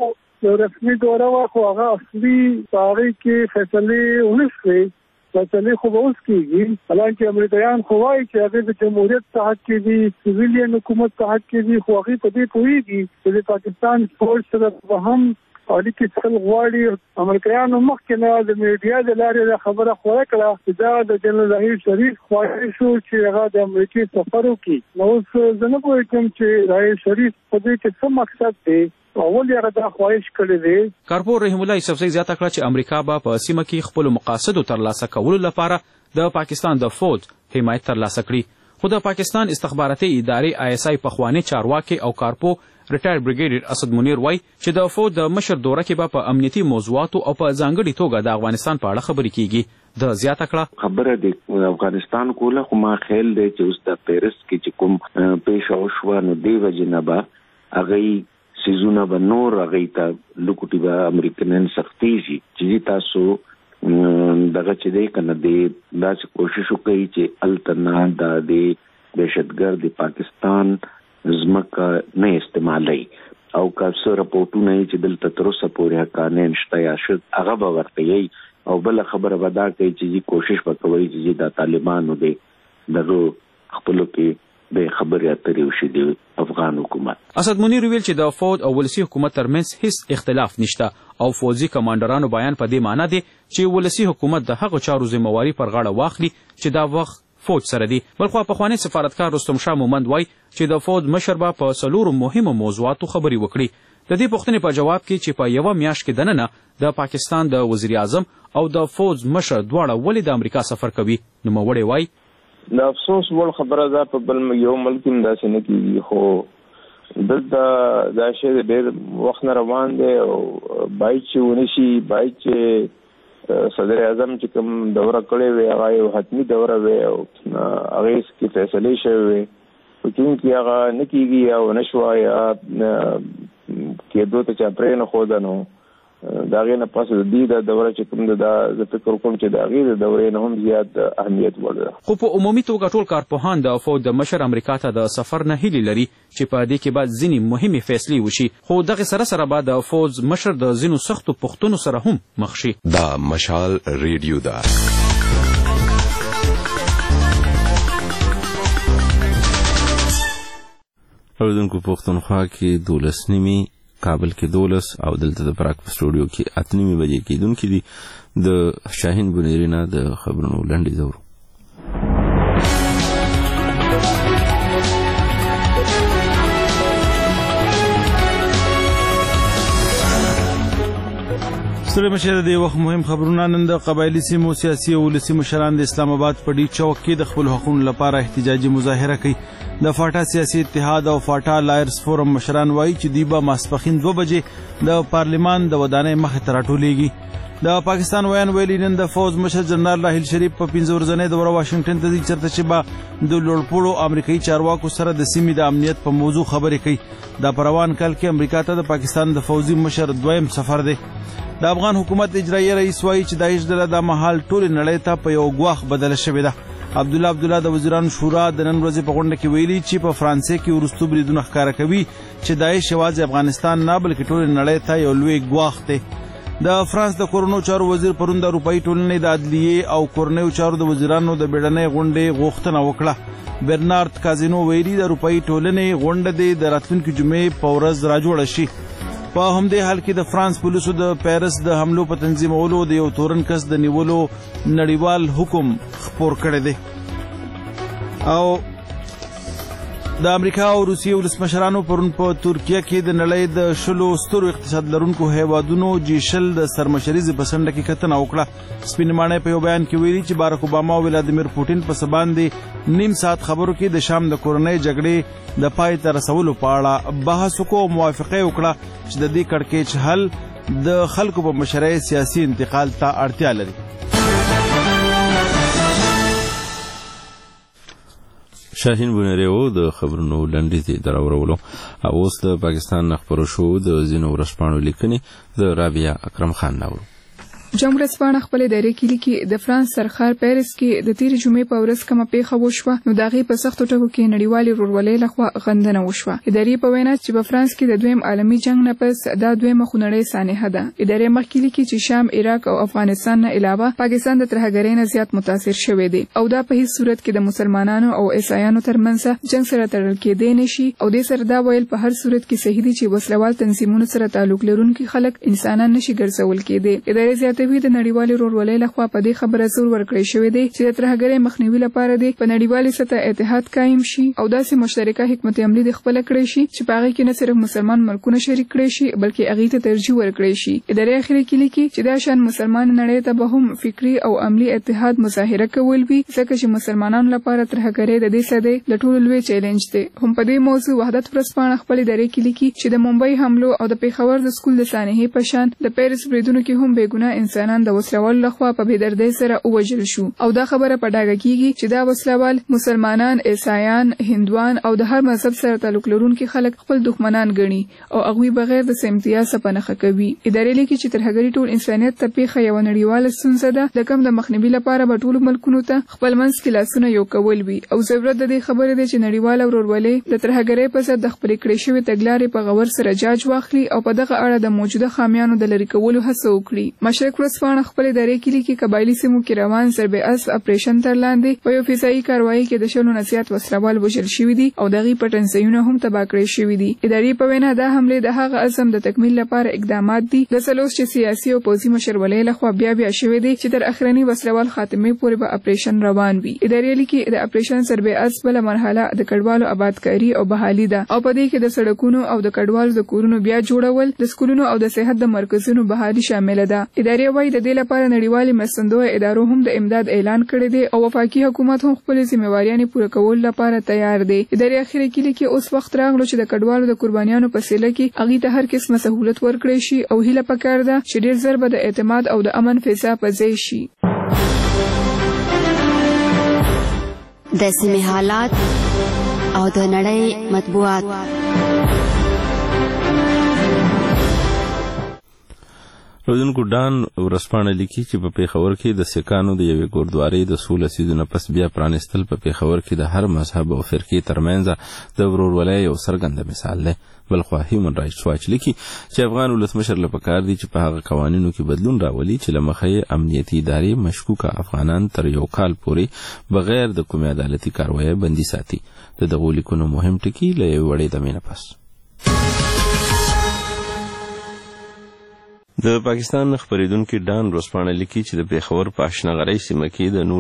Speaker 7: خو رسمي دوره وه، خو هغه اصلي په هغې کې فیصلې ونه شوې. فیصلې خو به اوس کېږي، حالانکې امریکایان خو وایي چې هغې د جمهوریت په حق کې دي، سویلین حکومت په حق کې دي، خو هغې په دې پوهېږي چې د پاکستان فوج سره به هم اړیکې څکل غواړي. امریکایانو مخکې نه د میډیا د لارې دا خبره خوره کړه چې دا د جنرال راحیل شریف خواهش شو چې هغه د امریکې سفر وکړي. نو اوس زه نه پوهېږم چې راحیل شریف په دې کې څه مقصد دی او ولې هغه دا خواهش کړی دی.
Speaker 12: کارپور رحیم الله یوسفزی زیاته کړه چې امریکا به په سیمه کې خپلو مقاصدو ترلاسه کولو لپاره د پاکستان د فوج حمایت ترلاسه کړي. خو د پاکستان استخباراتي ادارې ISI پخوانی چارواکي او کارپو ریټایر بریګیډیر اسد منیر وایي چې د فوج د مشر دوره کې به په امنیتي موضوعاتو او په ځانګړې توګه د افغانستان په اړه خبرې کیږي. د زیاته کړه
Speaker 19: خبره د افغانستان کوله، خو ما خیال دی چې اوس د پیرس کې چې کوم پیښه وشوه نو دې وجې نه به هغې سیزونه به نور هغې ته لوکوټي به امریکنان سختېږي چې تاسو دغه چې دی که نه دی داسې کوشش وکړي چې هلته نه دا د دهشتګرد د پاکستان ځمکه نه استعمالوي او که څه رپورټونه یې چې دلته تر اوسه پورې حقانین شته یا شد هغه به ورته یي. او بله خبره به دا کوي چې کوشش به کوي چې د طالبانو دی دغه خپلو کې د خبرې اترې وشي د افغان حکومت.
Speaker 12: اسد منیر ویل چې د فوج او ولسي حکومت ترمنځ هیڅ اختلاف نشته او فوجي کمانډرانو بیان په دې معنی دی چې ولسي حکومت د هغو چارو ذمہواري پر غاړه واخلي چې دا وخت فوج سره دی. بلخوا پخوانی سفارتکار رستم شاه مومند وایي چې د فوج مشر به په 4 مهمو موضوعاتو خبرې وکړي. د دې پوښتنې په جواب کې چې په یوه میاشت کې دننه د پاکستان د وزیر اعظم او د فوج مشر دواړه ولې د امریکا سفر کوي، نوموړی وایي
Speaker 20: د افسوس وړ خبره ده په بل یو ملک هم داسې نه کېږي، خو دلته دا شی ډېر وخت نه روان دی او باید چې ونه شي، باید چې صدر اعظم چې کوم دوره کړې وي هغه یو حتمي دوره وي او هغې کې فیصلې شوې وي، خو چونکې هغه نه کېږي او نه شوه یا کېدو ته چا پرېنښوده نو د هغې نه پس د دې دا دوره چې کوم ده زه فکر کوم چې د هغې د دورې نه هم زیات اهمیت وړ ده.
Speaker 12: خو په عمومي توګه ټول کارپوهان د فوج د مشر امریکا ته د سفر نه هیلې لري چې په دې کې به ځینې مهمې فیصلې وشي، خو دغې سره سره به د فوج مشر د ځینو سختو پوښتنو سره هم مخ شي.
Speaker 21: دا مشال ریډیو ده.
Speaker 1: اوریدونکو پښتونخوا کې 12 نیمې کابل کې 12 او دلته د پراګ په سټوډیو کې 8:30 بجې کېدونکې دي. د شاهین بنيري نه د خبرونو لنډي زور.
Speaker 2: ستړي مشه د وخت مهم خبرونه. نن د قبایلی سیمو سیاسي او ولسي مشران د اسلام آباد په ډي چوک کې د خپل حقوقو لپاره احتجاجي مظاهره کوي. د فاټا سیاسي اتحاد او فاټا لایرز فورم مشران وایي چې دوی به ماسپښین 2 بجې د پارلیمان د ودانۍ مخې ته راټولیږي. د پاکستان ویان ویلي نن د فوج مشر جنرال راحیل شریف په 15 ورځنۍ دوره واشنگټن ته ځي چېرته چې به د لوړپوړو امریکایي چارواکو سره د سیمې د امنیت په موضوع خبرې کوي. دا په روان کال کې امریکا ته د پاکستان د فوجي مشر دویم سفر دی. د افغان حکومت اجرایي رئیس وایي چې داعش ډله د مهال ټولې نړۍ ته په یو ګواښ بدله شوې ده. عبدالله د وزیرانو شورا د نن ورځې په غونډه کې ویلي چې په فرانسې کې وروستو بریدونه ښکاره کوي چې داعش یوازې افغانستان نه بلکې ټولې نړۍ ته یو لوی ګواښ دی. د فرانس د کورونو چارو وزیر پرون د اروپایي ټولنې د عدلیې او کورنیو چارو د وزیرانو د بیړنۍ غونډې غوښتنه وکړه. برنارد کازینو ویلي د اروپایي ټولنې غونډه د راتلونکي جمعې په ورځ راجوړه شي. په همدې حال کې د فرانس پولیسو د پیرس د حملو په تنظیمولو د یو تورن کس د نیولو نړیوال حکم خپور کړی دی. او د امریکا او روسیې ولسمشرانو پرون په ترکیه کې د نړۍ د 10 سترو اقتصاد لرونکو هیوادونو G20 د سرمشریزې په څنډه کې کتنه وکړه. سپین ماڼۍ په یو بیان کې ویلي چې بارک اوباما او ولادیمیر پوټین په سبان دي نیم ساعت خبرو کې د شام د کورنۍ جګړې د پای ته رسولو په اړه بحث وکړو او موافقه وکړه چې د دې کړکېچ حل د خلکو په مشرۍ سیاسي انتقال ته اړتیا لري. شاهین بنيري د خبرونو لنډیز دراورولو. او اوس د پاکستان خبرو شو د ځینو ورځپاڼو لیکنې د رابعه اکرم خان ناوړو.
Speaker 22: جمهور رسپانه خپل ادارې کې لیکي د فرانس سرخار پیرس کې د تیر جمعې په ورځ کومه پیښه وشوه نو دغه په سختو ټکو کې نړیوالې ورولې لخوا غندنه وشوه. ادارې په وینا چې په فرانس کې د دویم عالمي جنگ نه پس دا دویمه خونړۍ سانحه ده. ادارې مخکې لیکي چې شام، عراق او افغانستان نه علاوه پاکستان د ترهګرۍ نه زیات متاثر شوی دی او دا په هیڅ صورت کې د مسلمانانو او عیسایانو ترمنځ جنگ سره تړل کېدی نشي او د سر دا ویل په هر صورت کې صحیح دي چې وسلوال تنظیمونو سره تعلق لرونکي خلک انسانان نشي ګرځول کېدی. ادارې زیاتوي د نړیوالې ورولې لخوا په دې خبره زور ورکړی شوی دی چې د ترهګرۍ مخنیوي لپاره د په نړیوالې سطح اتحاد قائم شي او داسې مشترکه حکمت عملی د خپل کړی شي چې په هغه کې نه صرف مسلمان ملکونه شریک کړي شي بلکې هغه ته ترجیح ورکړي شي. ادارې اخري کې لیکي چې دا شان مسلمان نړۍ ته به هم فکری او عملی اتحاد مظاهره کول وي ځکه چې مسلمانانو لپاره ترهګرۍ د دې سده له ټولو لوی چیلنج دی. هم په دې موضوع وحدت ورځپاڼه خپل ادارې کې لیکي چې د ممبئی حملو او د پیښور د سکول د سانحې په شان د پیرس بریدونو کې هم بېګناه انسانان د وسلوال لخوا په بېدردۍ سره ووژل شو او دا خبره په ډاګه کیږي چې دا وسلوال مسلمانان، عیسایان، هندوان او د هر مذهب سره تعلق لرونکي خلک خپل دښمنان ګڼي او هغوی بغیر د امتیاز څخه نه کوي. ادارې لیکي چې ترهګري ټول انسانیت ته پیښه یو نړیواله ستونزه ده د کوم د مخنیوي لپاره به ټولو ملکونو ته خپل منځ کې لاسونه یو کول وي او ضرورت د دې خبرې دی چې نړیواله ورورولۍ د ترهګرۍ په ضد د خپلې کړې شوې تګلارې په غور سره جاج واخلي او په دغه اړه د موجوده خامیانو د لرې کولو هڅه وکړي. مشرق ورځپاڼه خپل ادارې کې لیکي قبایلی سیمو کې روان ضرب اسب اپریشن تر لاندې په یو فضایي کاروایی کې د 100 نه زیات وسلوال وژل شوي دي او دغه پټنځایونه هم تباه کړي شوي دي. ادارې په وینا دا حمله د هغه عزم د تکمیل لپاره اقدامات دي د سلوس چې سیاسي او پوځي مشرولۍ لخوا بیا شوي دي چې تر اخرنی وسلوال خاتمه پورې به اپریشن روان وي. ادارې لیکي د اپریشن ضرب اسب بل مرحله د کډوالو آبادکاری او بحالي ده او په دې کې د سړکونو او د کډوالو د کورونو بیا جوړول، د سکولونو او د صحت د مرکزونو بحالي شامل ده. ادارې وايي د دې لپاره نړیوالې مرستندوی ادارو هم د امداد اعلان کړی دی او وفاقي حکومت هم خپل ذمہواریاں پوره کول لپاره تیار دی. ادارې اخیری کې لیکي اوس وخت راغلو چې د کډوالو د قربانیانو په سیله کې هغه ته هر قسمه سہولت ورکړي شي او هیله پکار ده چې ډیر ضرب د اعتماد او د امن فضا په ځای شي.
Speaker 23: د سیمې حالات او د نړۍ مطبوعات.
Speaker 1: روزنکو ډان ورځپاڼه لیکي چې په پیښور کې د سکانو د یوې ګوردوارۍ د 16 لسیزو پس بیا پرانستل په پیښور کې د هر مذهب او فرقې ترمنځ د ورورولۍ یو څرګند مثال دی. بلخوا هیومن رایټس واچ لیکي چې افغان ولسمشر له پکار دی چې په هغه قوانینو کې بدلون راولي چې له مخې امنیتي ادارې مشکوکه افغانان تر یو کال پورې بغیر د کومې عدالتي کاروایۍ بندي ساتي. د دغو لیکونو مهم ټکي له یوې وړې دمې نه پس د پاکستان خبریدونکو ډان روسپانه لیکي چې د پیښور په اشنغرۍ سیمه کې د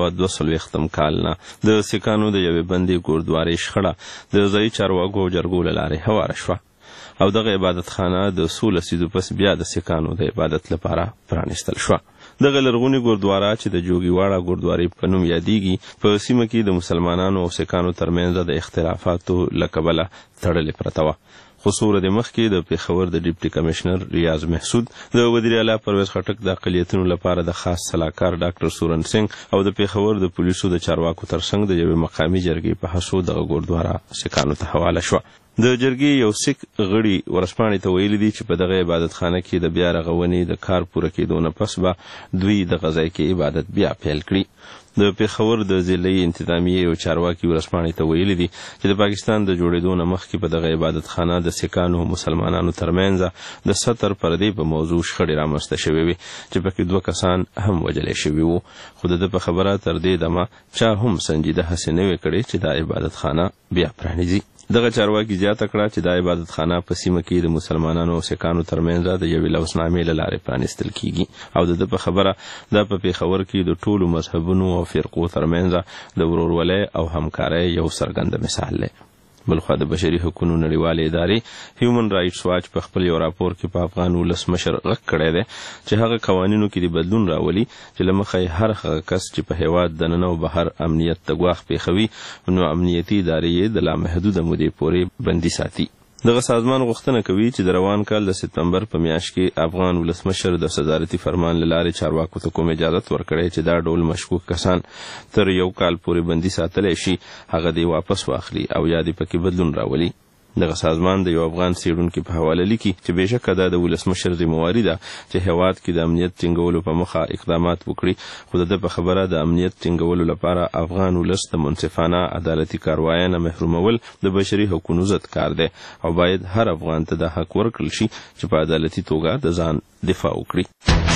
Speaker 1: 1942 کال نه د سکانو د یوې بندي ګوردواري شخړه د ځایي چارواکو او جرګو له لارې هواره شوه او دغه عبادت خانه د 16 لسیزو پس بیا د سکانو د عبادت لپاره پرانیستل شوه. دغه لرغونی ګوردواره چې د جوګیواړه ګوردواري په نوم یادېږي په سیمه کې د مسلمانانو او سکانو ترمنځ د اختلافاتو له کبله تړلې پرته وه. خو څو ورځې مخکې د پیښور د ډیپټي کمشنر ریاض محسود د وزیر اعلی پرویز خټک د اقلیتونو لپاره د خاص سلاکار ډاکټر سورن سنگ او د پیښور د پولیسو د چارواکو ترڅنګ د یوې مقامي جرګې په هڅو دغه ګوردواره سکانو ته حواله شوه. د جرګې یو سیک غړي ورسپانې ته ویلي دي چې په دغه عبادت خانه کې د بیا رغونې د کار پوره کېدو نه پس به دوی د غځای کې عبادت بیا پیل کړي. د پیښور د ضلعي انتظامیې یو چارواکي ورسپانې ته ویلي دي چې د پاکستان د جوړېدو نه مخکې په دغه عبادت خانه د سکانو او مسلمانانو ترمنځ د 70 پردې په موضوع شخړې رامنځته شوې وې چې پکې 2 کسان هم وژل شوي وو. خو د په خبره تر دې دمه چا هم سنجیده هڅې نه وې کړې چې دا عبادت خانه بیا پرانیزي. دغه چارواکي زیاته کړه چې دا عبادت خانه په سیمه کې د مسلمانانو او سکانو ترمنځ د یوې لوثنامې له لارې پرانیستل کیږي او د په خبره دا په پیښور کې د ټولو مذهبونو او فرقو ترمنځ د ورورولۍ او همکارۍ یو څرګند مثال دی. بلخوا د بشري حقوقو نړیوالې ادارې هیومن رائټس واچ په خپل یو راپور کې په افغان ولسمشر غږ کړی دی چې هغه قوانینو کې د بدلون راولي چې له مخې هر هغه کس چې په هیواد دننه او بهر امنیت ته ګواښ پیښوي نو امنیتي ادارې یې د لامحدوده مودې پورې بندي ساتي. دغه سازمان غوښتنه کوي چې د روان کال د سپتمبر په میاشت کې افغان ولسمشر د صدارتي فرمان له لارې چارواکو ته کوم اجازت ورکړي چې دا ډول مشکوک کسان تر 1 کال پورې بندي ساتلی شي هغه دی واپس واخلي او یا دې پکې بدلون راولي. دغه سازمان د یو افغان څېړونکي په حواله لیکي چې بېشکه دا د ولسمشر ذمهواري ده چې هیواد کې د امنیت ټینګولو په موخه اقدامات وکړي خو د په خبره د امنیت ټینګولو لپاره افغان ولس د منصفانه عدالتي کاروایۍ نه محرومول د بشري حقوقو ضد کار دی او باید هر افغان ته دا حق ورکړل شي چې په عدالتي توګه د ځان دفاع وکړي.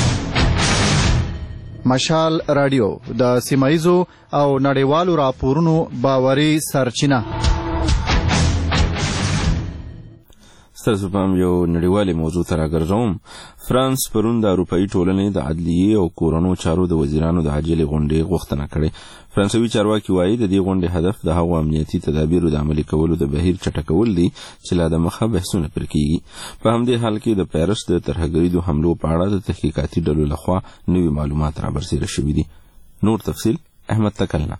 Speaker 3: مشال رادیو د سیمایزو او نړیوالو راپورونو باوري سرچینه.
Speaker 1: ستاسو پام یو نړیوالې موضوع ته راګرځوم. فرانس پرون د اروپایي ټولنې د عدلیې او کورونو چارو د وزیرانو د عاجلې غونډې غوښتنه کړې. فرانسوي چارواکي وایي د دې غونډې هدف د هغو امنیتي تدابیرو د عملي کولو د بهیر چټکول دي چې لا د مخه بحثونه پر کیږي. په همدې حال کې د پیرس د ترهګریزو حملو په اړه د تحقیقاتي ډلو لخوا نوي معلومات رابرسېره شوي دي. نور تفصیل احمد تکلنا.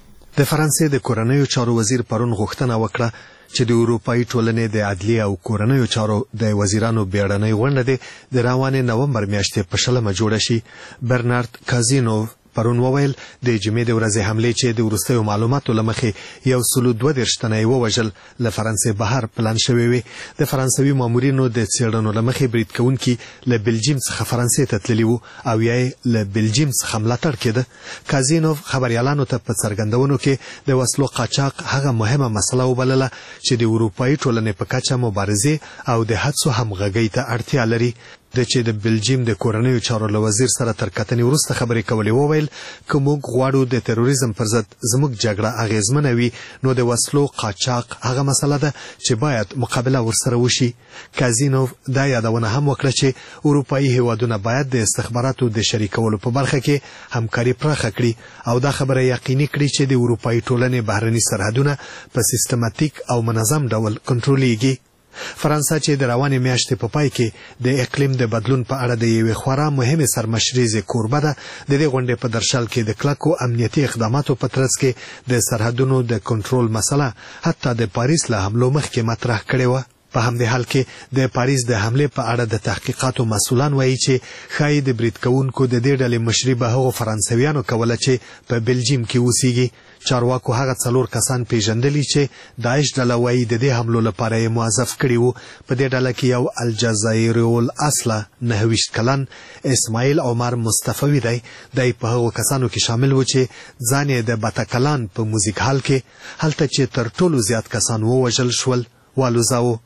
Speaker 8: د فرانسې د کورنیو چارو وزیر پرون غوښتنه وکړه چې د اروپایي ټولنې د عدلیې او کورنیو چارو د وزیرانو بیړنۍ غونډه د روانې نومبر میاشتې په 20 جوړه شي. برنارد کازینوف پرون وویل د جمعې د ورځې حملې چې د وروستیو معلوماتو له مخې 132 تنه یې ووژل له فرانسې بهر پلان شوی وي. د فرانسوي مامورینو د څېړنو له مخې برید کوونکي له بلجیم څخه فرانسې ته تللي وو او یا یې له بلجیم څخه ملاتړ کېده. کازینوف خبریالانو ته په څرګندونو کې د وسلو قاچاق هغه مهمه مسله وبلله چې د اروپایي ټولنې په کچه مبارزې او د هڅو همغږۍ ته اړتیا لري. د چې د بلجیم د کورنیو چارو له وزیر سره تر کتنې وروسته خبرې کولې وویل که موږ غواړو د تروریزم پر ضد زموږ جګړه اغیزمنه وي نو د وسلو قاچاق هغه مسله ده چې باید مقابله ورسره وشي. کازینوف دا یادونه هم وکړه چې اروپایي هیوادونه باید د استخباراتو د شریکولو په برخه کې همکاري پراخه کړي او دا خبره یقیني کړي چې د اروپایي ټولنې بهرني سرحدونه په سیستماتیک او منظم ډول کنټرولېږي. فرانسه چې د روانې میاشتې په پای کې د اقلیم د بدلون په اړه د یوې خورا مهمې سرمشریزې کوربه ده د دې غونډې په درشل کې د کلکو امنیتي اقداماتو په ترڅ کې د سرحدونو د کنټرول مسله حتی د پاریس له حملو مخکې مطرح کړې وه. په همدې حال کې د پاریس د حملې په اړه د تحقیقاتو مسؤلان وایي چې ښایي د برید کوونکو د دې ډلې مشري به هغو فرانسویانو کوله چې په بلجیم کې اوسیږي. چارواکو هغه 4 کسان پیژندلي چې داعش ډله وایي د دې حملو لپاره یې موظف کړي وو. په دې ډله کې یو الجزایري الاصله 29 کلن اسماعیل عمر مصطفی دی. دی په هغو کسانو کې شامل و چې ځان یې د باتاکلان په موزیک هال کې هلته چې تر ټولو زیات کسان ووژل شول والوزاوه.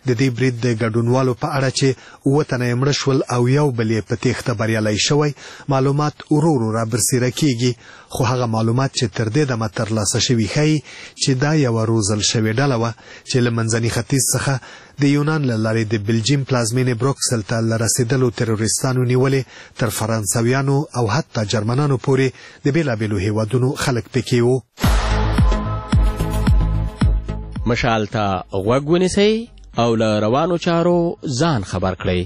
Speaker 8: د دې برید د ګډونوالو په اړه چې 9 تنه مړه شول او یو بل یې په تېښته بریالی شوی معلومات ورو ورو رابرسېره کیږي، خو هغه معلومات چې تر دې دمه ترلاسه شوي ښیي چې دا یوه روزل شوې ډله وه چې له منځني ختیځ څخه د یونان له لارې د بلجیم پلازمینې بروکسل ته له رسېدلو تروریستانو نیولې تر فرانسویانو او حتی جرمنانو پورې د بېلابېلو هیوادونو خلک پکې وو.
Speaker 10: مشال ته غوږ ونیسئ او له روانو چارو ځان خبر کړئ.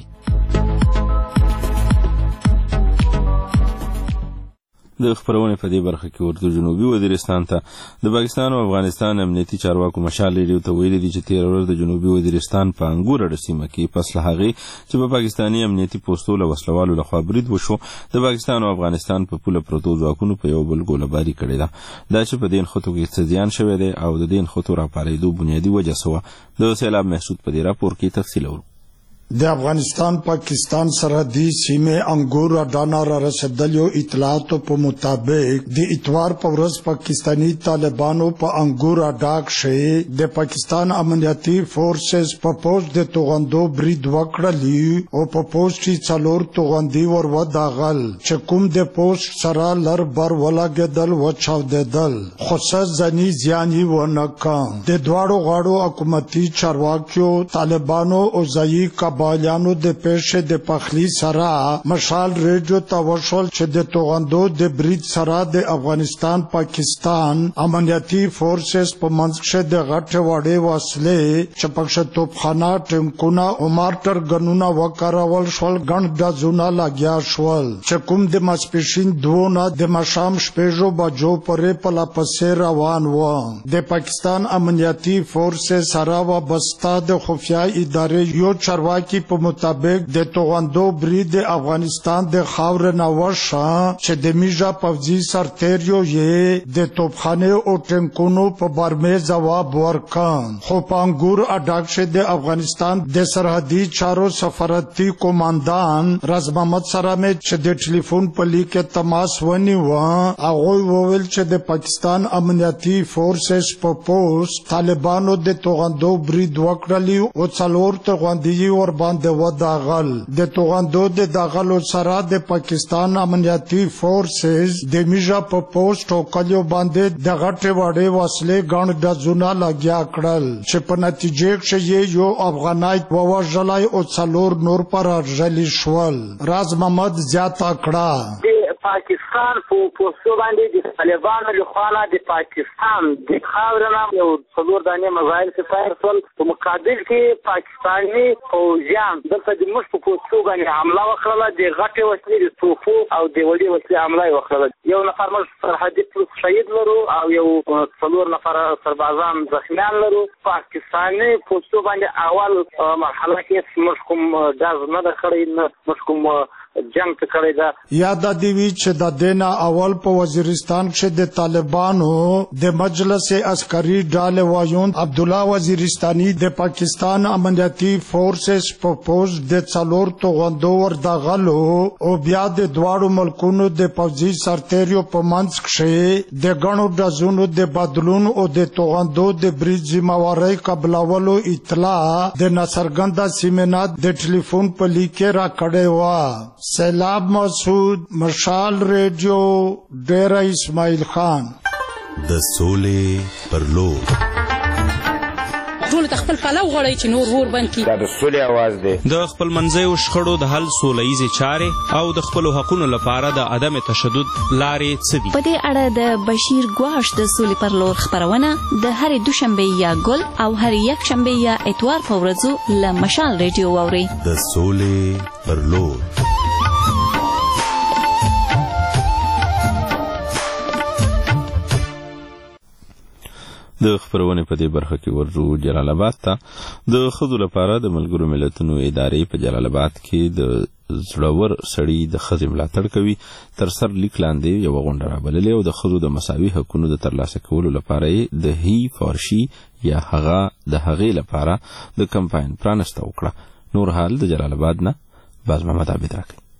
Speaker 1: د خبرونې په دې برخه کې ورته جنوبي وزیرستان ته د پاکستان او افغانستان امنیتي چارواکو مشال ریډیو ته ویلي دي چې 13 ورځ د جنوبي وزیرستان په انګور سیمه کې پس له هغې چې په پاکستاني امنیتي پوستو له وسلوالو لخوا برید وشو د پاکستان او افغانستان په پوله پرتو ځواکونو په یو بل ګولهباري کړې ده. دا چې په دې نښتو کې څه زیان شوی دی او د دې نښتو راپارېدو بنیادي وجه څه وه، د سیلاب محسود په دې راپور کې تفصیل اورو.
Speaker 11: د افغانستان پاکستان سرحدي سیمې انګور اډانا را رسېدلو اطلاعاتو په مطابق د اتوار په ورځ پاکستاني طالبانو په انګور اډا کښې د پاکستان امنیتي فورسز په پوسټ د توغندو برید وکړلي او په پوسټ کې 4 توغندي ور وداغل چې کوم د پوسټ سره لر بر ولګېدل و چاودېدل، خو څه ځاني زیان یې ونه کړ. د دواړو غاړو حکومتي چارواکیو طالبانو او ځایي بالیانو د پیښې د پخلی سره مشال ریډیو ته وشول چې د توغندو د برید سره د افغانستان پاکستان امنیتي فورسز په منځ کې د غټې وړې وسلې چې پکښې توپخانه، ټینکونه او مارټر ګنونه وکارول شول، ګڼ ډزونه لګیا شول چې کوم د ماسپښین 2 نه د ماښام 6 بجو پورې په لاپسې روان و. د پاکستان امنیتي فورسز سره وابسته د خفیه ادارې یو چارواکي په مطابق د توغندو برید افغانستان د خاورې نه وشو چې د میژه پوځي سرتیریو یې د توپخانې او ټینکونو په برمې ځواب ورکړ. خو په انګور اډا کښې د افغانستان د سرحدي چارو سفارتي قوماندان راز محمد سره مې چې د ټلیفون په لیک کې تماس ونیوه، هغوی وویل چې د پاکستان امنیتي فورسز په پوسټ طالبانو د توغندو برید وکړلی او 4 توغندي ور باندې وداغل. د توغندو د داغلو سره د پاکستان امنیتي فورسز د میژه په پوسټ او کلیو باندې د غټې وړې وسلې ګڼ ډزونه لګیا کړل چې په نتیجې کې یو افغانای ووژلی او 4 نور پرارژلي شول. راز محمد زیاته کړه
Speaker 13: پاکستان په پوسټو باندې د طالبانو لخوا د پاکستان د خاورې نه یو 4 دانې مزایل سپایر شول، په مقابل کې پاکستاني فوجیان دلته د موږ په پوسټو باندې حمله وکړله، د غټې وسلې د توپو او د وړې وسلې حمله یې وکړله. یو نفر موږ سرحدي پولیس شهید لرو او یو 4 نفر سربازان زخمیان لرو. پاکستاني پوسټو باندې اول مرحله کې موږ کوم ډز نه ده کړی، نه موږ کوم جنگ کړی ده.
Speaker 11: یاد دی وی چې د دینه اول په وزیرستان کې د طالبانو د مجلس عسکري ډلې وایون عبد الله وزیرستاني د پاکستان امنیتي فورسز په پوسټ د 4 توغندو ور داغلو او بیا د دواړو ملکونو د پوځي سرتیریو په منځ کې د غنو ډزونو د بدلون او د توغندو د برید ذمہواری قبلولو اطلاع د نصرګنده سیمنات د ټلیفون په لیک را کړې و. سیلاب مسعود، مشال ریډیو، ډیره اسماعیل خان.
Speaker 24: د سولې پر لور
Speaker 25: ټول خپل پلو غړی چې نور ور بند کی.
Speaker 26: دا د سولې आवाज دی.
Speaker 27: د خپل منځیو شخړو د حل سولهییزې چارې او د خپل حقوقو لپاره د عدم تشدد لارې څه دي؟
Speaker 28: په دې اړه د بشیر ګواش د سولې پر لور خبرونه د هرې دوشنبه یا ګل او هر یک شنبه یا اتوار په ورځو له مشال ریډیو واورئ.
Speaker 24: د سولې پر لور.
Speaker 1: د خبرونې په دې برخه کې ورځو جلال آباد ته. د ښځو لپاره د ملګرو ملتونو ادارې په جلال آباد کې د زړور سړي د ښځې ملاتړ کوي تر سر لیک لاندې یوه غونډه رابللې او د ښځو د مساوي حقونو د ترلاسه کولو لپاره یې د هی فارشي یا هغه د هغې لپاره د کمپاین پرانسته وکړه. نور حال د جلال آباد نه باز محمد عابد راکړي.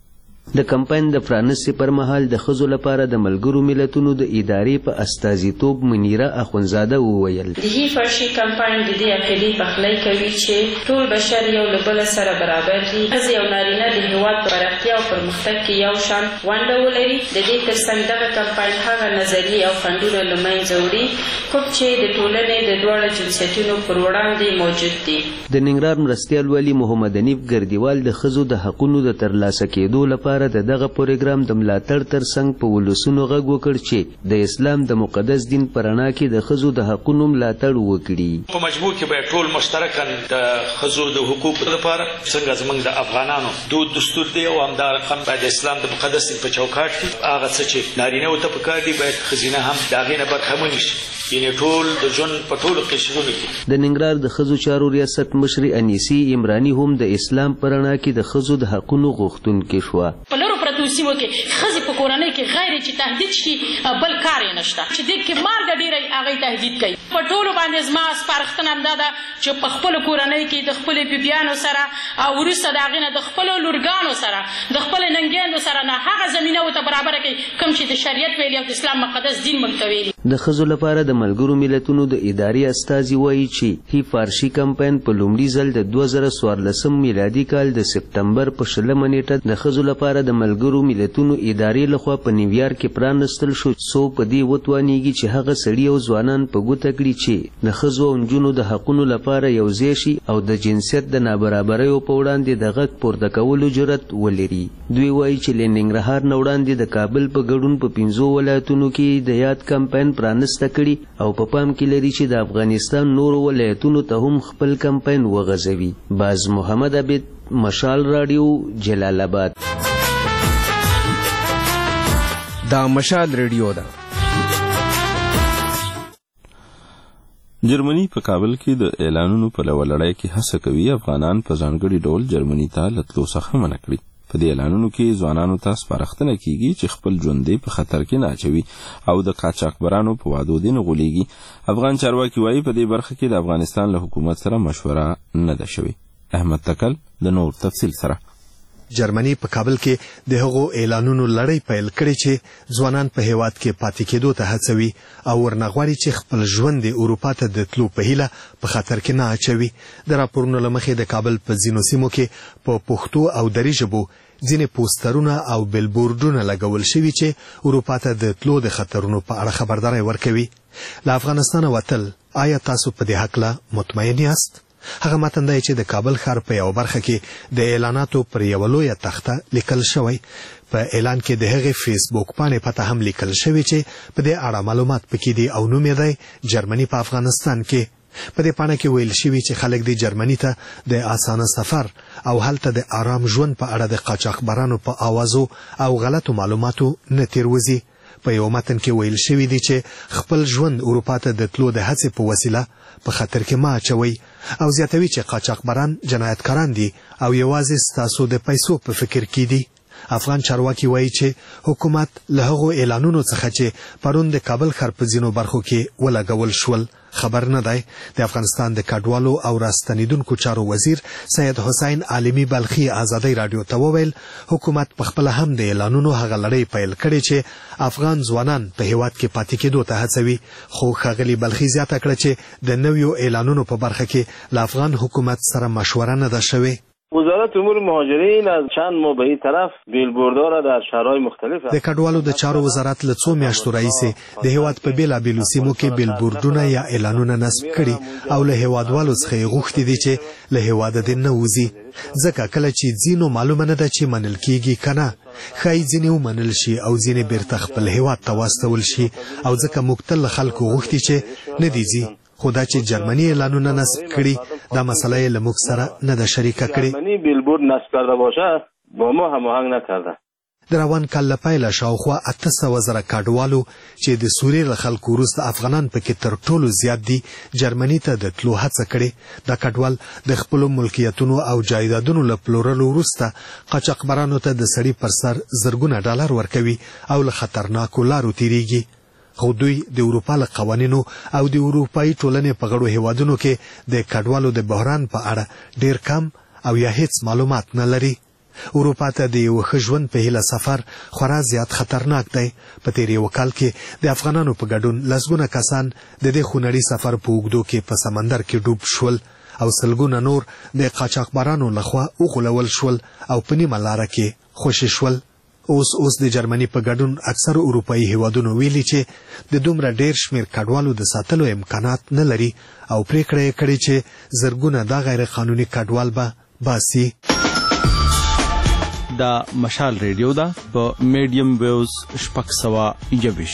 Speaker 6: د کمپاین د پرانستې پر مهال د ښځو لپاره د ملګرو ملتونو د ادارې په استازیتوب منیره اخونزاده وویل
Speaker 9: د هی فرشي کمپاین د دې عقیدې پخلی کوي چې ټول بشر یو له بل سره برابر دي. ښځې او نارینه د هیواد په پراختیا او پرمختګ کې یو شان ونډه ولري. د دې ترڅنګ دغه کمپاین هغه نظریې او خنډونه له منځه وړي کوم چې د ټولنې د دواړو جنسیتونو پر وړاندې موجود دي.
Speaker 6: د ننګرهار مرستیال والي محمد حنیف ګردیوال د ښځو د حقونو د ترلاسه کېدو لپاره د دغه پروګرام د ملاتړ ترڅنګ په ولسونو غږ وکړ چې د اسلام د مقدس دین په رڼا کې د ښځو د حقونو ملاتړ وکړي.
Speaker 14: په مجموع کې به ټول مشترکاً د ښځو د حقوقو لپاره څنګه زموږ د افغانانو دود دستور دی او همدا رقم باید د اسلام د مقدس دین په چوکاټ کې هغه څه چې نارینه ورته پکار دي باید ښځینه هم د هغې نه برخمنې شي. یعنې ټول د ژوند په ټولو قشرونو کې
Speaker 6: د ننګرهار د ښځو چارو ریاست مشرې انیسي عمراني هم د اسلام په رڼا کې د ښځو د حقونو غوښتونکې شوه.
Speaker 25: په لرو پرتو سیمو کې ښځې په کورنۍ کې غیر چې تهدید شي بل کار یې نشته چې دې کې مالګه ډېره هغې تهدید کوي. په ټولو باندې زما سپارښتنه همدا ده چې په خپلو کورنۍ کې د خپلو بیبیانو سره او وروسته د هغې نه د خپلو لورګانو سره د خپلو ننګیندو سره نه هغه زمینه ورته برابره کوي کوم چې د شریعت ویلي او د اسلام مقدس دین موږ ته ویلي.
Speaker 6: د ښځو لپاره د ملګرو ملتونو د ادارې استازي وایي چې هی فارشي کمپاین په لومړي ځل د 2014 میلادي کال د سپتمبر په 20 نیټه د ښځو لپاره د ملګرو ملتونو ادارې لخوا په نیویارک کې پرانستل شو څو په دې وتوانیږي چې هغه سړي او ځوانان په ګوته کړي چې د ښځو او نجونو د حقونو لپاره یوځای شي او د جنسیت د نابرابریو په وړاندې د غږ پورته کولو جرأت ولري. دوی وایي چې له ننګرهار نه وړاندې د کابل په ګډون په 15 ولایتونو کې د یاد کمپاین پرانسته کړي او په پام کې لري چې د افغانستان نورو ولایتونو ته هم خپل کمپاین وغځوي. باز محمد عبید، مشال رادیو، جلال آباد.
Speaker 15: دا مشال رادیو ده.
Speaker 1: جرمني په کابل کې د اعلانونو په لړۍ کې هڅه کوي افغانان په ځانګړي ډول جرمني ته لتلو څخه منع کړي. په دې اعلانونو کې ځوانانو ته سپارښتنه کیږي چې خپل ژوند په خطر کې نه اچوي او د قاچاقبرانو په وعدو دې نه غولېږي. افغان چارواکي وایي په دې برخه کې د افغانستان له حکومت سره مشوره نه ده شوې. احمد تکل د نور تفصیل سره.
Speaker 8: جرمني په کابل کې د هغو اعلانونو لړۍ پیل کړي چې ځوانان په هیواد کې پاتې کېدو ته هڅوي او ورنغواړي چې خپل ژوند د اروپا ته د تلو په هیله په خطر کې نه اچوي. د راپورونو له مخې د کابل په ځینو سیمو کې په پښتو او دري ژبو ځینې پوسټرونه او بیلبورډونه لګول شوي چې اروپا ته د تلو د خطرونو په اړه خبرداری ورکوي. له افغانستانه وتل، آیا تاسو په دې هکله مطمئن یاست؟ هغه متن دی چې د کابل ښار په یو برخه کې د اعلاناتو پر یوه لویه تخته لیکل شوی. په اعلان کې د هغې فیسبوک پاڼې پته هم لیکل شوی چې په دې اړه معلومات پکې دي او نوم یې دی جرمني په افغانستان کې. په دې پاڼه کې ویل شوي چې خلک د جرمني ته د اسانه سفر او هلته د آرام ژوند په اړه د قاچاقبرانو په اوازو او غلطو معلوماتو نه تیروځي. په یو متن کې ویل شوي دي چې خپل ژوند اروپا ته د تلو د هڅې په وسیله په خطر کې مه اچوئ او زیاتوي چې قاچاقبران جنایتکاران دي او یوازې ستاسو د پیسو په فکر کې دي. افغان چارواکي وایي چې حکومت له هغو اعلانونو څخه چې پرون د کابل ښار په ځینو برخو کې ولګول شول خبر نه دی. د افغانستان د کډوالو او راستنیدونکو چارو وزیر سید حسین عالمي بلخي ازادۍ رادیو ته وویل حکومت پخپله هم د اعلانونو هغه لړۍ پیل کړې چې افغان ځوانان په هیواد کې پاتې کېدو ته هڅوي. خو ښاغلي بلخي زیاته کړه چې د نویو اعلانونو په برخه کې له افغان حکومت سره مشوره نه ده شوې.
Speaker 16: وزارت امور مهاجرین از چند ماه به این طرف بیلبوردها را در شهرهای مختلف
Speaker 8: د کډوالو د چارو وزارت له څو میاشتو راهیسې د هیواد په بیلابیلو سیمو کې بیلبوردونه یا اعلانونه نصب کړي او له هیوادوالو څخه یې غوښتي دي چې له هیواده دې نه وځي. ځکه کله چې ځینو معلومه نه ده چې منل کیږي که نه، ښایي ځینې ومنل شي او ځینې بیرته خپل هیواد ته واستول شي او ځکه موږ تل له خلکو غوښتي چې نه دي ځي. خو دا چې جرمني اعلانونه نصب کړي دا مسئله یې له موږ سره نه ده شریکه کړې.
Speaker 16: جرمنی بیلبورد نصب کرده باشه با ما هماهنگ نکرده.
Speaker 8: د روان کال له پیله شاوخوا 800,000 کډوالو چې د سوریې له خلکو وروسته افغانان پکې تر ټولو زیات دي جرمني ته د تلو هڅه کړې. دا کډوال د خپلو ملکیتونو او جایدادونو له پلورلو وروسته قاچاقبرانو ته د سړي پر سر زرګونه ډالر ورکوي او له خطرناکو لارو تیریږي. خو دوی د اروپا له قوانینو او د اروپایي ټولنې په غړو هیوادونو کې د کډوالو د بحران په اړه ډیر کم او یا هیڅ معلومات نه لري. اروپا ته د یو ښه ژوند په هیله سفر خورا زیات خطرناک دی. په تیر یو کال کې د افغانانو په ګډون لسګونه کسان د دې خونړي سفر په اوږدو کې په سمندر کې ډوب شول او سلګونه نور د قاچاقبرانو لخوا وغولول شول او په نیمه لاره کې خوشي شول. اوس د جرمني په ګډون اکثر اروپایي هیوادونو ویلي چې د دومره ډیر شمیر کډوالو د ساتلو امکانات نه لري او پریکړه یې کړې چې زرګونه د غیر قانوني کډوال به باسي.
Speaker 2: دا مشال ریډیو ده په میډیم ویوز 621.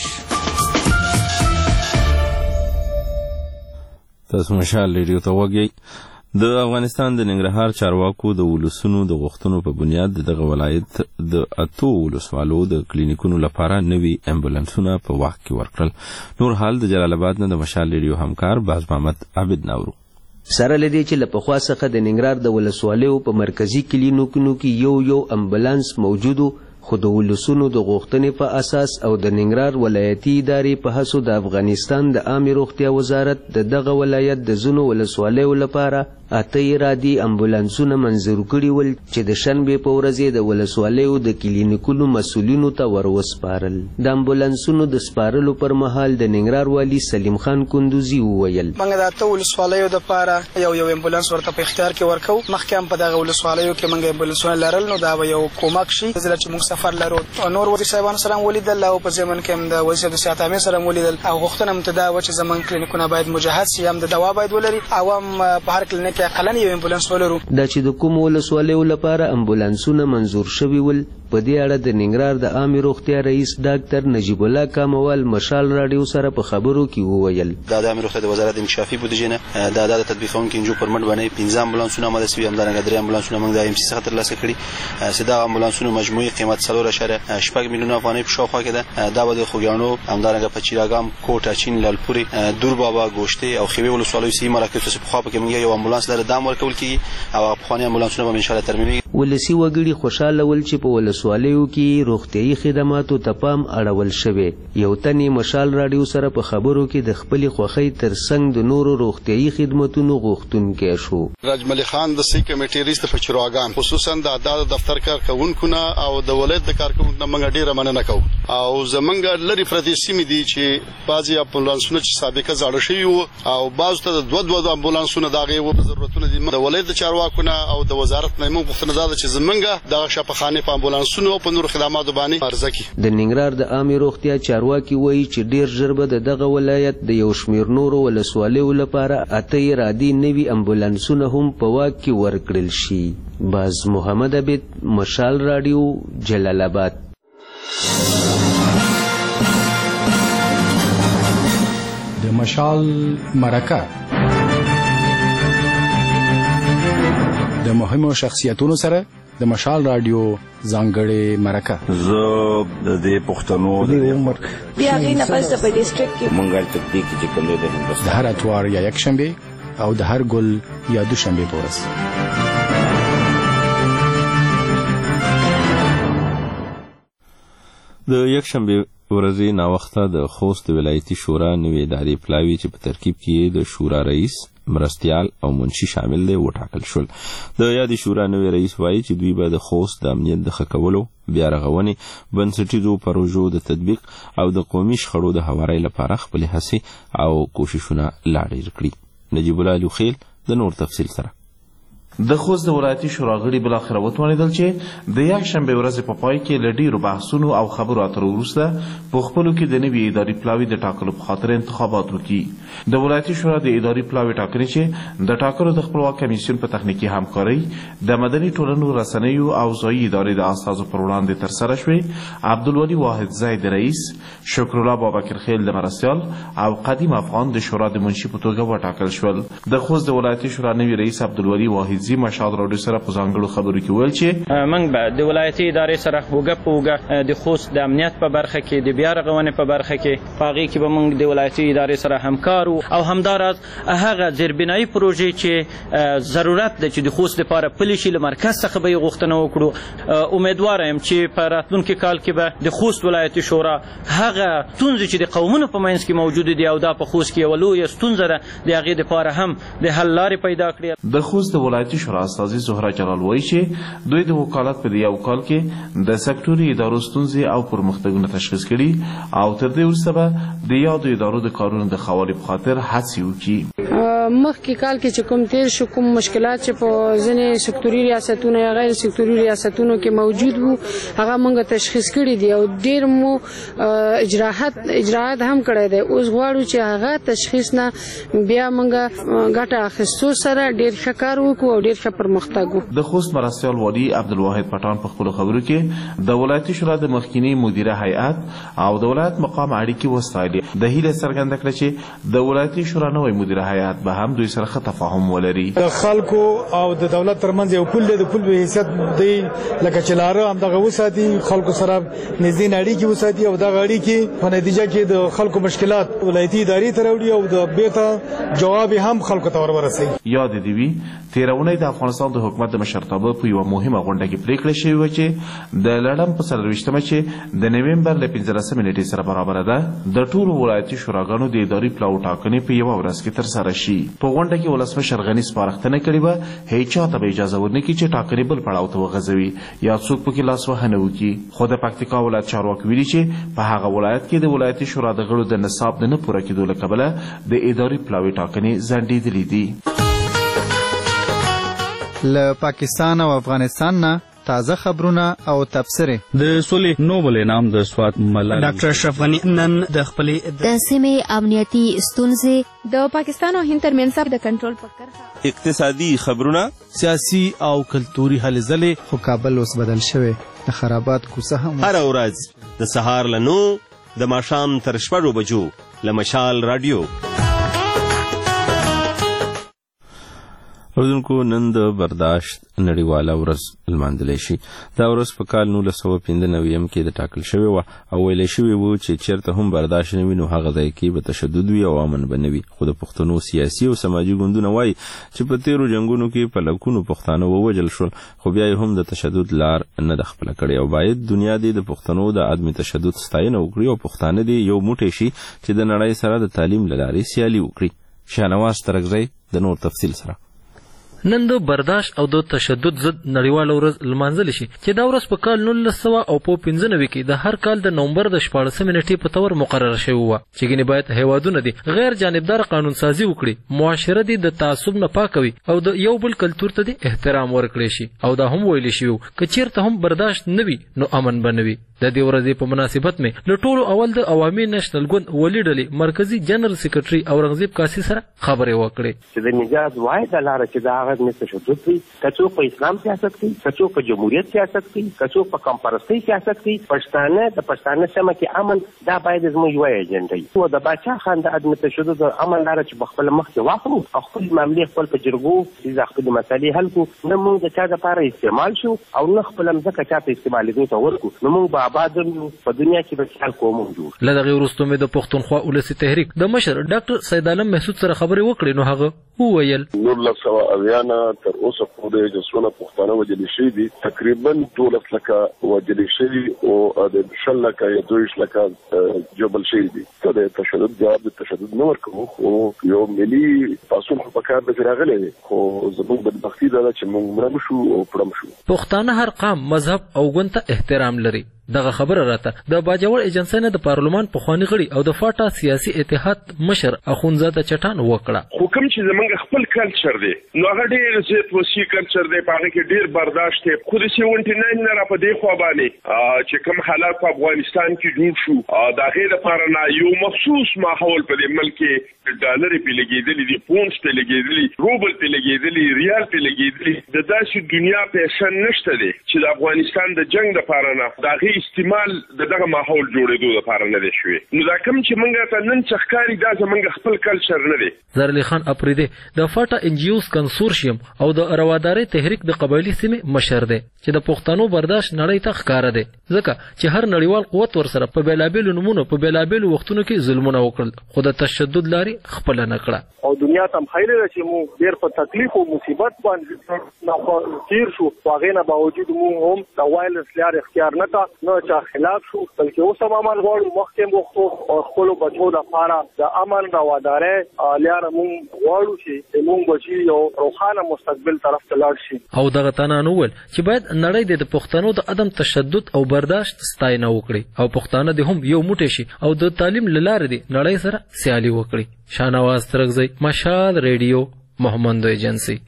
Speaker 1: تاسو مشال ریډیو ته وګورئ. د افغانستان د ننګرهار چارواکو د ولسونو د غوښتنو په بنیاد دغه ولایت د 8 ولسوالو د کلینیکونو لپاره نوي امبولانسونه په وخت کې ورکړل. نور حال د جلال آباد نه د مشال ریډیو همکار باز محمد عابد ناورو.
Speaker 6: سره لدی چې له پخوا څخه د ننګرهار د ولسوالیو په مرکزی کلینیکونو کې یو امبولانس موجودو، خو د ولسونو د غوښتنې په اساس او د ننګرهار ولایتي ادارې په هڅو د افغانستان د عامه روغتیا وزارت د دغه ولایت د ځینو ولسوالیو لپاره 8 ارادي امبولانسونه منظور کړي ول چې د شنبې په ورځ د ولسوالیو د کلینیکونو مسؤلینو ته وروسپارل. د امبولانسونو د سپارلو پر مهال د ننګرهار والی سلیم خان کندوزي وویل:
Speaker 4: موږ د 8 ولسوالیو لپاره یو امبولانس ورته په اختیار کې ورکو. مخکې هم په دغه ولسوالیو کې موږ امبولانسونه لرل، نو دا به یو کومک شي ځکه چې موږ سفر لرو. نور وزیر صاحبانو سره ولیدل او په ځمن کې هم د وزیر د صحت عامه سره ولیدل او غوښتنه هم ته دا و چې زمونږ کلینیکونه باید مجهز شي، هم د دوا باید ولري او هم په هر کلینیک کې اقلن یو امبولانس ولرو.
Speaker 6: دا چې د کوم ولسوالیو لپاره امبولانسونه منظور شوي ول، په دې اړه د ننګرهار د عامه روغتیا رئیس ډاکټر نجیب الله کاموال مشال رادیو سره په خبرو کې وویل:
Speaker 5: دا د عامه روغتیا د وزارت انکشافي بودیجه نه د تطبیقونکو انجو پر مټ باندې 15 امبولانسونه آماده شوي، همدارنګه 3 امبولانسونه موږ د IMC څخه ترلاسه کړي. سدا امبولانسونو مجموعي قیمت 4.8 میلیون افغانۍ په شاوخوا کې ده. دا به د خوګیانو، همدارنګه په چیراګام، کوټه، چین، لالپوري، دور بابا، ګوشتې او خیوي ولسوالیو سیمه مراکز څخه په خوا کې موږ یو امبولانس لرو دام ورکول کیږي او افغاني امبولانسونه به ان شاء الله ترمیمي.
Speaker 6: ولسی وګړي خوشاله ول چې په ولسوالیو کې روغتيایي خدماتو ته پام اړول شوی. یو تنې مشال رادیو سره په خبرو کې د خپل خوخی ترڅنګ د نورو روغتيایي خدماتونو غوښتونکي شو.
Speaker 7: راجمل خان د سی کمیټې ریست په چراغان، خصوصا د عدالت دفتر کارکونکو او د ولایت د کارکونکو موږ ډیره مننه کوو. او زمونږ لری پردي سیمې دي چې بعضي امبولانسونه چې سابقه زاړه شوي وو او بعضو ته د دوه امبولانسونه دغه وو ضرورتونه دي. د ولایت د چارواکو او د وزارت نه موږ غوښتنه ده چې زمونږ د شفاخانه په امبولانسونو او په نورو خدماتو باندې ارزه کی.
Speaker 6: د ننګرهار د عامه روغتیا چارواکي وایي چې ډیر ژر به دغه ولایت د یو شمیر نورو ولسوالیو لپاره 8 ارادي نوي امبولانسونه هم په واک کې ورکړل شي. باز محمد عبید، مشال رادیو، جلال آباد.
Speaker 17: د مشال مرکه د مهمو شخصیتونو سره د مشال رادیو ځانګړې مرکه.
Speaker 18: زه د دې پښتنو د عمر
Speaker 19: بیا غي نه پس په ډیسټریکټ کې
Speaker 18: مونږه تدقیق چې کوم د هندوستان
Speaker 17: د هر اتوار یا یک شنبه او د هر ګل یا دوشنبه پورس.
Speaker 1: د یک شنبه ورځې ناوخته د خوست ولایتي شورا نوې ادارې پلاوي چې په ترکیب کې د شورا رئیس، مرستیال او منشي شامل دي وټاکل شول. د یادې شورا نوې رئیس وایي چې دوی به د خوست د امنیت د ښه کولو، بیا رغونې، بنسټیزو پروژو د تطبیق او د قومي شخړو د هوارۍ لپاره خپلې هڅې او کوششونه لا ډېر کړي. نجیب الله لوخیل د نور تفصیل سره.
Speaker 20: د خوست د ولایتي شورا غړي بالاخره وتوانیدل چې د یک شنبه ورځې په پای کې له ډیرو بحثونو او خبرو اترو وروسته په خپلو کې د نوي اداري پلاوي د ټاکلو په خاطر انتخابات وکړي. د ولایتي شورا د اداري پلاوي ټاکنې چې د ټاکلو د خپلواک کمیسیون په تخنیکي همکارۍ د مدني ټولنو، رسنیو او ځایي ادارې د استازو پر وړاندې ترسره شوې. عبدالولي واحد زید رئیس، شکر الله بابکر خیل د مرستیال او قدیم افغان د شورا د منشي په توګه وټاکل شول. د خوست د ولایتي شورا نوي رئیس عبدالولي واحد مشال رادیو سره په ځانګړو خبرو کې ویل چې
Speaker 26: موږ به د ولایتي ادارې سره وګه په وګه د خوست د امنیت په برخه کې، د بیا رغونې په برخه کې، په هغې کې به موږ د ولایتي ادارې سره همکار او همداراز هغه زیربنایي پروژې چې ضرورت ده چې د خوست لپاره پلي شي له مرکز څخه به یې غوښتنه وکړو. امیدواره یم چې په راتلونکي کال کې به د خوست ولایتي شورا هغه ستونزې چې د قومونو په منځ کې موجودې دي او دا په خوست کې یوه لویه ستونزه ده، د هغې دپاره هم د حل لارې پیدا کړي.
Speaker 20: د خوست د ولایتي ولایتي شورا استاذي زهره جلال وایي چې دوی د وکالت په یو کال کې د سکتوري ادارو ستونزې او پرمختګونه تشخیص کړي او تر دې وروسته به د یادو ادارو د کارونو د ښه والي په خاطر هڅې وکړي.
Speaker 3: مخکې کال کې چې کوم تیر شو کوم مشکلات چې په ځینې سکتوري ریاستونو یا غیر سکتوري ریاستونو کې موجود وو هغه موږ تشخیص کړي دي او ډېر مو اجراءات هم کړی دی. اوس غواړو چې هغه تشخیص نه بیا موږ ګټه اخیستو سره ډېر ښه کار وکړو او ډېر ښه پرمختګ وکړو.
Speaker 20: د خوست مرستیال والي عبدالواحد پټان په خپلو خبرو کې د ولایتي شورا د مخکینی مدیره هیئت او د ولایت مقام اړیکې وستایلې. د هیله څرګنده کړه چې د ولایتي شورا نوی مدیره هیئت به هم دوی سره ښه تفاهم ولري.
Speaker 10: د خلکو او د دولت ترمنځ یو پل دی، د پل په حیثیت دی لکه چې لاره همدغه وساتي، خلکو سره نږدې اړیکې وساتي او دغه اړیکې په نتیجه کې د خلکو مشکلات ولایتي ادارې ته راوړي او د بیرته جواب هم خلکو ته ورسوي.
Speaker 20: یاد دې وي تېره اونۍ د افغانستان د حکومت د مشرتابه په یوه مهمه غونډه کې پرېکړه شوې وه چې د لړم په 24مه چې د نومبر له 15مې نېټې سره برابره ده د ټولو ولایتي شوراګانو د اداري پلاو ټاکنې په یوه ورځ کې ترسره شي. په غونډه کې ولسمشر غني سپارښتنه کړې وه هیڅ چا ته به اجازه ورنکړي چې ټاکنې بل پړاو ته وغځوي یا څوک پکې لاسوهنه وکړي. خو د پکتیکا ولایت چارواکي ویلي چې په هغه ولایت کې د ولایتي شورا د غړو د نصاب د نه پوره کېدو له کبله د اداري پلاوي ټاکنې ځنډېدلې دي.
Speaker 11: له پاکستان او افغانستان نه تازه خبرونه او تبصرې.
Speaker 12: د سولې نوبل انعام د سوات ملالۍ
Speaker 13: ډاکټر اشرف غني نن د خپلې
Speaker 28: د سیمې امنیتي ستونزې
Speaker 19: د پاکستان او هند ترمنځ د کنټرول په کرښه
Speaker 1: اقتصادي خبرونه
Speaker 2: سیاسي او کلتوري هلې ځلې.
Speaker 11: خو کابل اوس بدل شوی د خرابات کوڅه هم
Speaker 21: هر ورځ د سهار له 9 د ماښام تر 6 بجو له مشال رادیو.
Speaker 1: اوردونکو نن د برداشت نړیواله ورځ لمانځلی شي. دا ورځ په کال 1995 کې د ټاکل شوې وه او ویلی شوې وو چې چېرته هم برداشت نه وي نو هغه ځای کې به تشدد وي او امن به نه وي. خو د پښتنو سیاسي او سماجي ګوندونه وایي چې په تېرو جنګونو کې په لکونو پښتانه ووژل شول خو بیا یې هم د تشدد لار نه ده خپله کړې او باید دنیا دې د پښتنو د عدم تشدد ستاینه وکړي او پښتانه دې یو موټی شي چې د نړۍ سره د تعلیم له لارې سیالي وکړي. شاهنواز ترکزی د نور تفصیل سره.
Speaker 22: نن د برداشت او د تشدد ضد نړیواله ورځ لمانځل شي چې دا ورځ په کال 1995 کې د هر کال د نومبر د 14مې نیټې په تور مقرره شوې وه چې ګینې باید هیوادونه دي غیر جانبدار قانون سازي وکړي، معاشره دي د تعصب نه پاکه وي او د یو بل کلتور ته دي احترام ورکړي شي. او دا هم ویلی شوي که چیرته هم برداشت نه وي نو امن به نه وي. د دې ورځې په مناسبت مې له ټولو اول د عوامي نېشنل ګوند ولي ډلې مرکزي جنرال سیکرټري اورنګزیب کاسي سره خبرې وکړې
Speaker 23: چې د نجات واحده لاره چې د هغه نه تشدد وي، که څوک په اسلام سیاست کوي، که څوک په جمهوریت سیاست کوي، که څوک په کمپرستۍ سیاست کوي، پښتانه د پښتانه سیمه کې امن دا باید زموږ یوه ایجنډه وي. او د باچا خان د عدم تشدد او امن لاره چې په خپله مخکې واخلو او خپل معاملې خپل په جرګو چې خپلې مسالې حل کړو، نه موږ د چا دپاره استعمال شو او نه خپله مځکه چا ته استعمالېدو ته ورکړو، نو موږ به آباد په دنیا کې به خیال کوم جوړ.
Speaker 22: له دغې وروسته مې د پښتونخوا ولسي تحریک د مشر ډاکټر سید عالم محسود سره خبرې وکړې نو هغه وویل
Speaker 29: 1980 تر اوسه پورې چې څونه پښتانه وژلي شوي دي تقریبا 12 لکه وژلي شوي او د 20 لکه یا 22 لکه جبل شوي دي. که د تشدد جواب د تشدد نه ورکوو خو یو ملي پاڅون خو په کار به راغلی دی، خو زموږ بدبختي دا ده چې موږ مړه شو او پړم شو.
Speaker 22: پښتانه هر قام مذهب او ګوند ته احترام لري. دغه خبره راته د باجوړ ایجنسی نه د پارلمان پخواني غړي او د فاټا سیاسي اتحاد مشر اخونزاده چټان وکړه.
Speaker 30: خو کوم چې زمونږ خپل کلچر دی نو هغه ډېر زیات وسیع کلچر دی، په هغه کې ډېر برداشت دی. خو د 79 نه را په دې خوا باندې چې کوم حالات په افغانستان کې جوړ شو د هغې دپاره نه یو مخصوص ماحول په دې ملک کې ډالرې پې لګېدلي دي، پونډز پې لګېدلي، روبل پې لګېدلي، ریال پې لګېدلي. د داسې دنیا پیشن نشته دی چې د افغانستان د جنګ دپاره نه د هغې استعمال د دغه ماحول جوړېدو لپاره نه دی شوی. نو دا کوم چې موږ ته نن څه ښکاري دا زموږ خپل کلچر نه دی.
Speaker 22: زرعلي خان اپریدی د فاټا NGOs کنسورشیم او د روادارۍ تحریک د قبایلي سیمې مشر دی چې د پښتنو برداشت نړۍ ته ښکاره دی ځکه چې هر نړیوال قوت ورسره په بېلابېلو نومونو په بېلابېلو وختونو کې ظلمونه وکړل خو د تشدد لارې خپله نه کړه.
Speaker 31: او دنیا ته هم خیره ده چې موږ ډېر په تکلیف او مصیبت باندې تیر شو، خو هغې نه باوجود موږ هم د وایلنس لارې اختیار نه کړه، نه چا خلاف شو بلکې اوس هم امن غواړو مخکې مختو او خپل بچو لپاره د امن روادارۍ لاره مونږ غواړو چې مونږ بچي یو روښانه مستقبل طرف ته لاړ شي.
Speaker 22: او دغه تنان وویل چې باید نړۍ د پښتنو د عدم تشدد او برداشت ستاینه وکړي او پښتانه د هم یو موټی شي او د تعلیم له لارې د نړۍ سره سیالي وکړي. شاهنواز ترغزی، مشال ریډیو، محمد ایجنسی.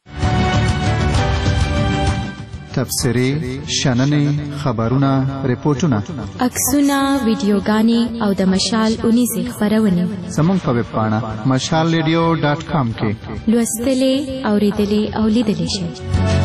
Speaker 11: تبصرې، شننې، خبرونه، ریپورتونه،
Speaker 28: عکسونه، ویډیوګانې او د مشال اونیزې خپرونې
Speaker 11: زموږ په ویب پاڼه mashalradio.com کې
Speaker 28: لوستلې، اورېدلې او لیدلې شئ.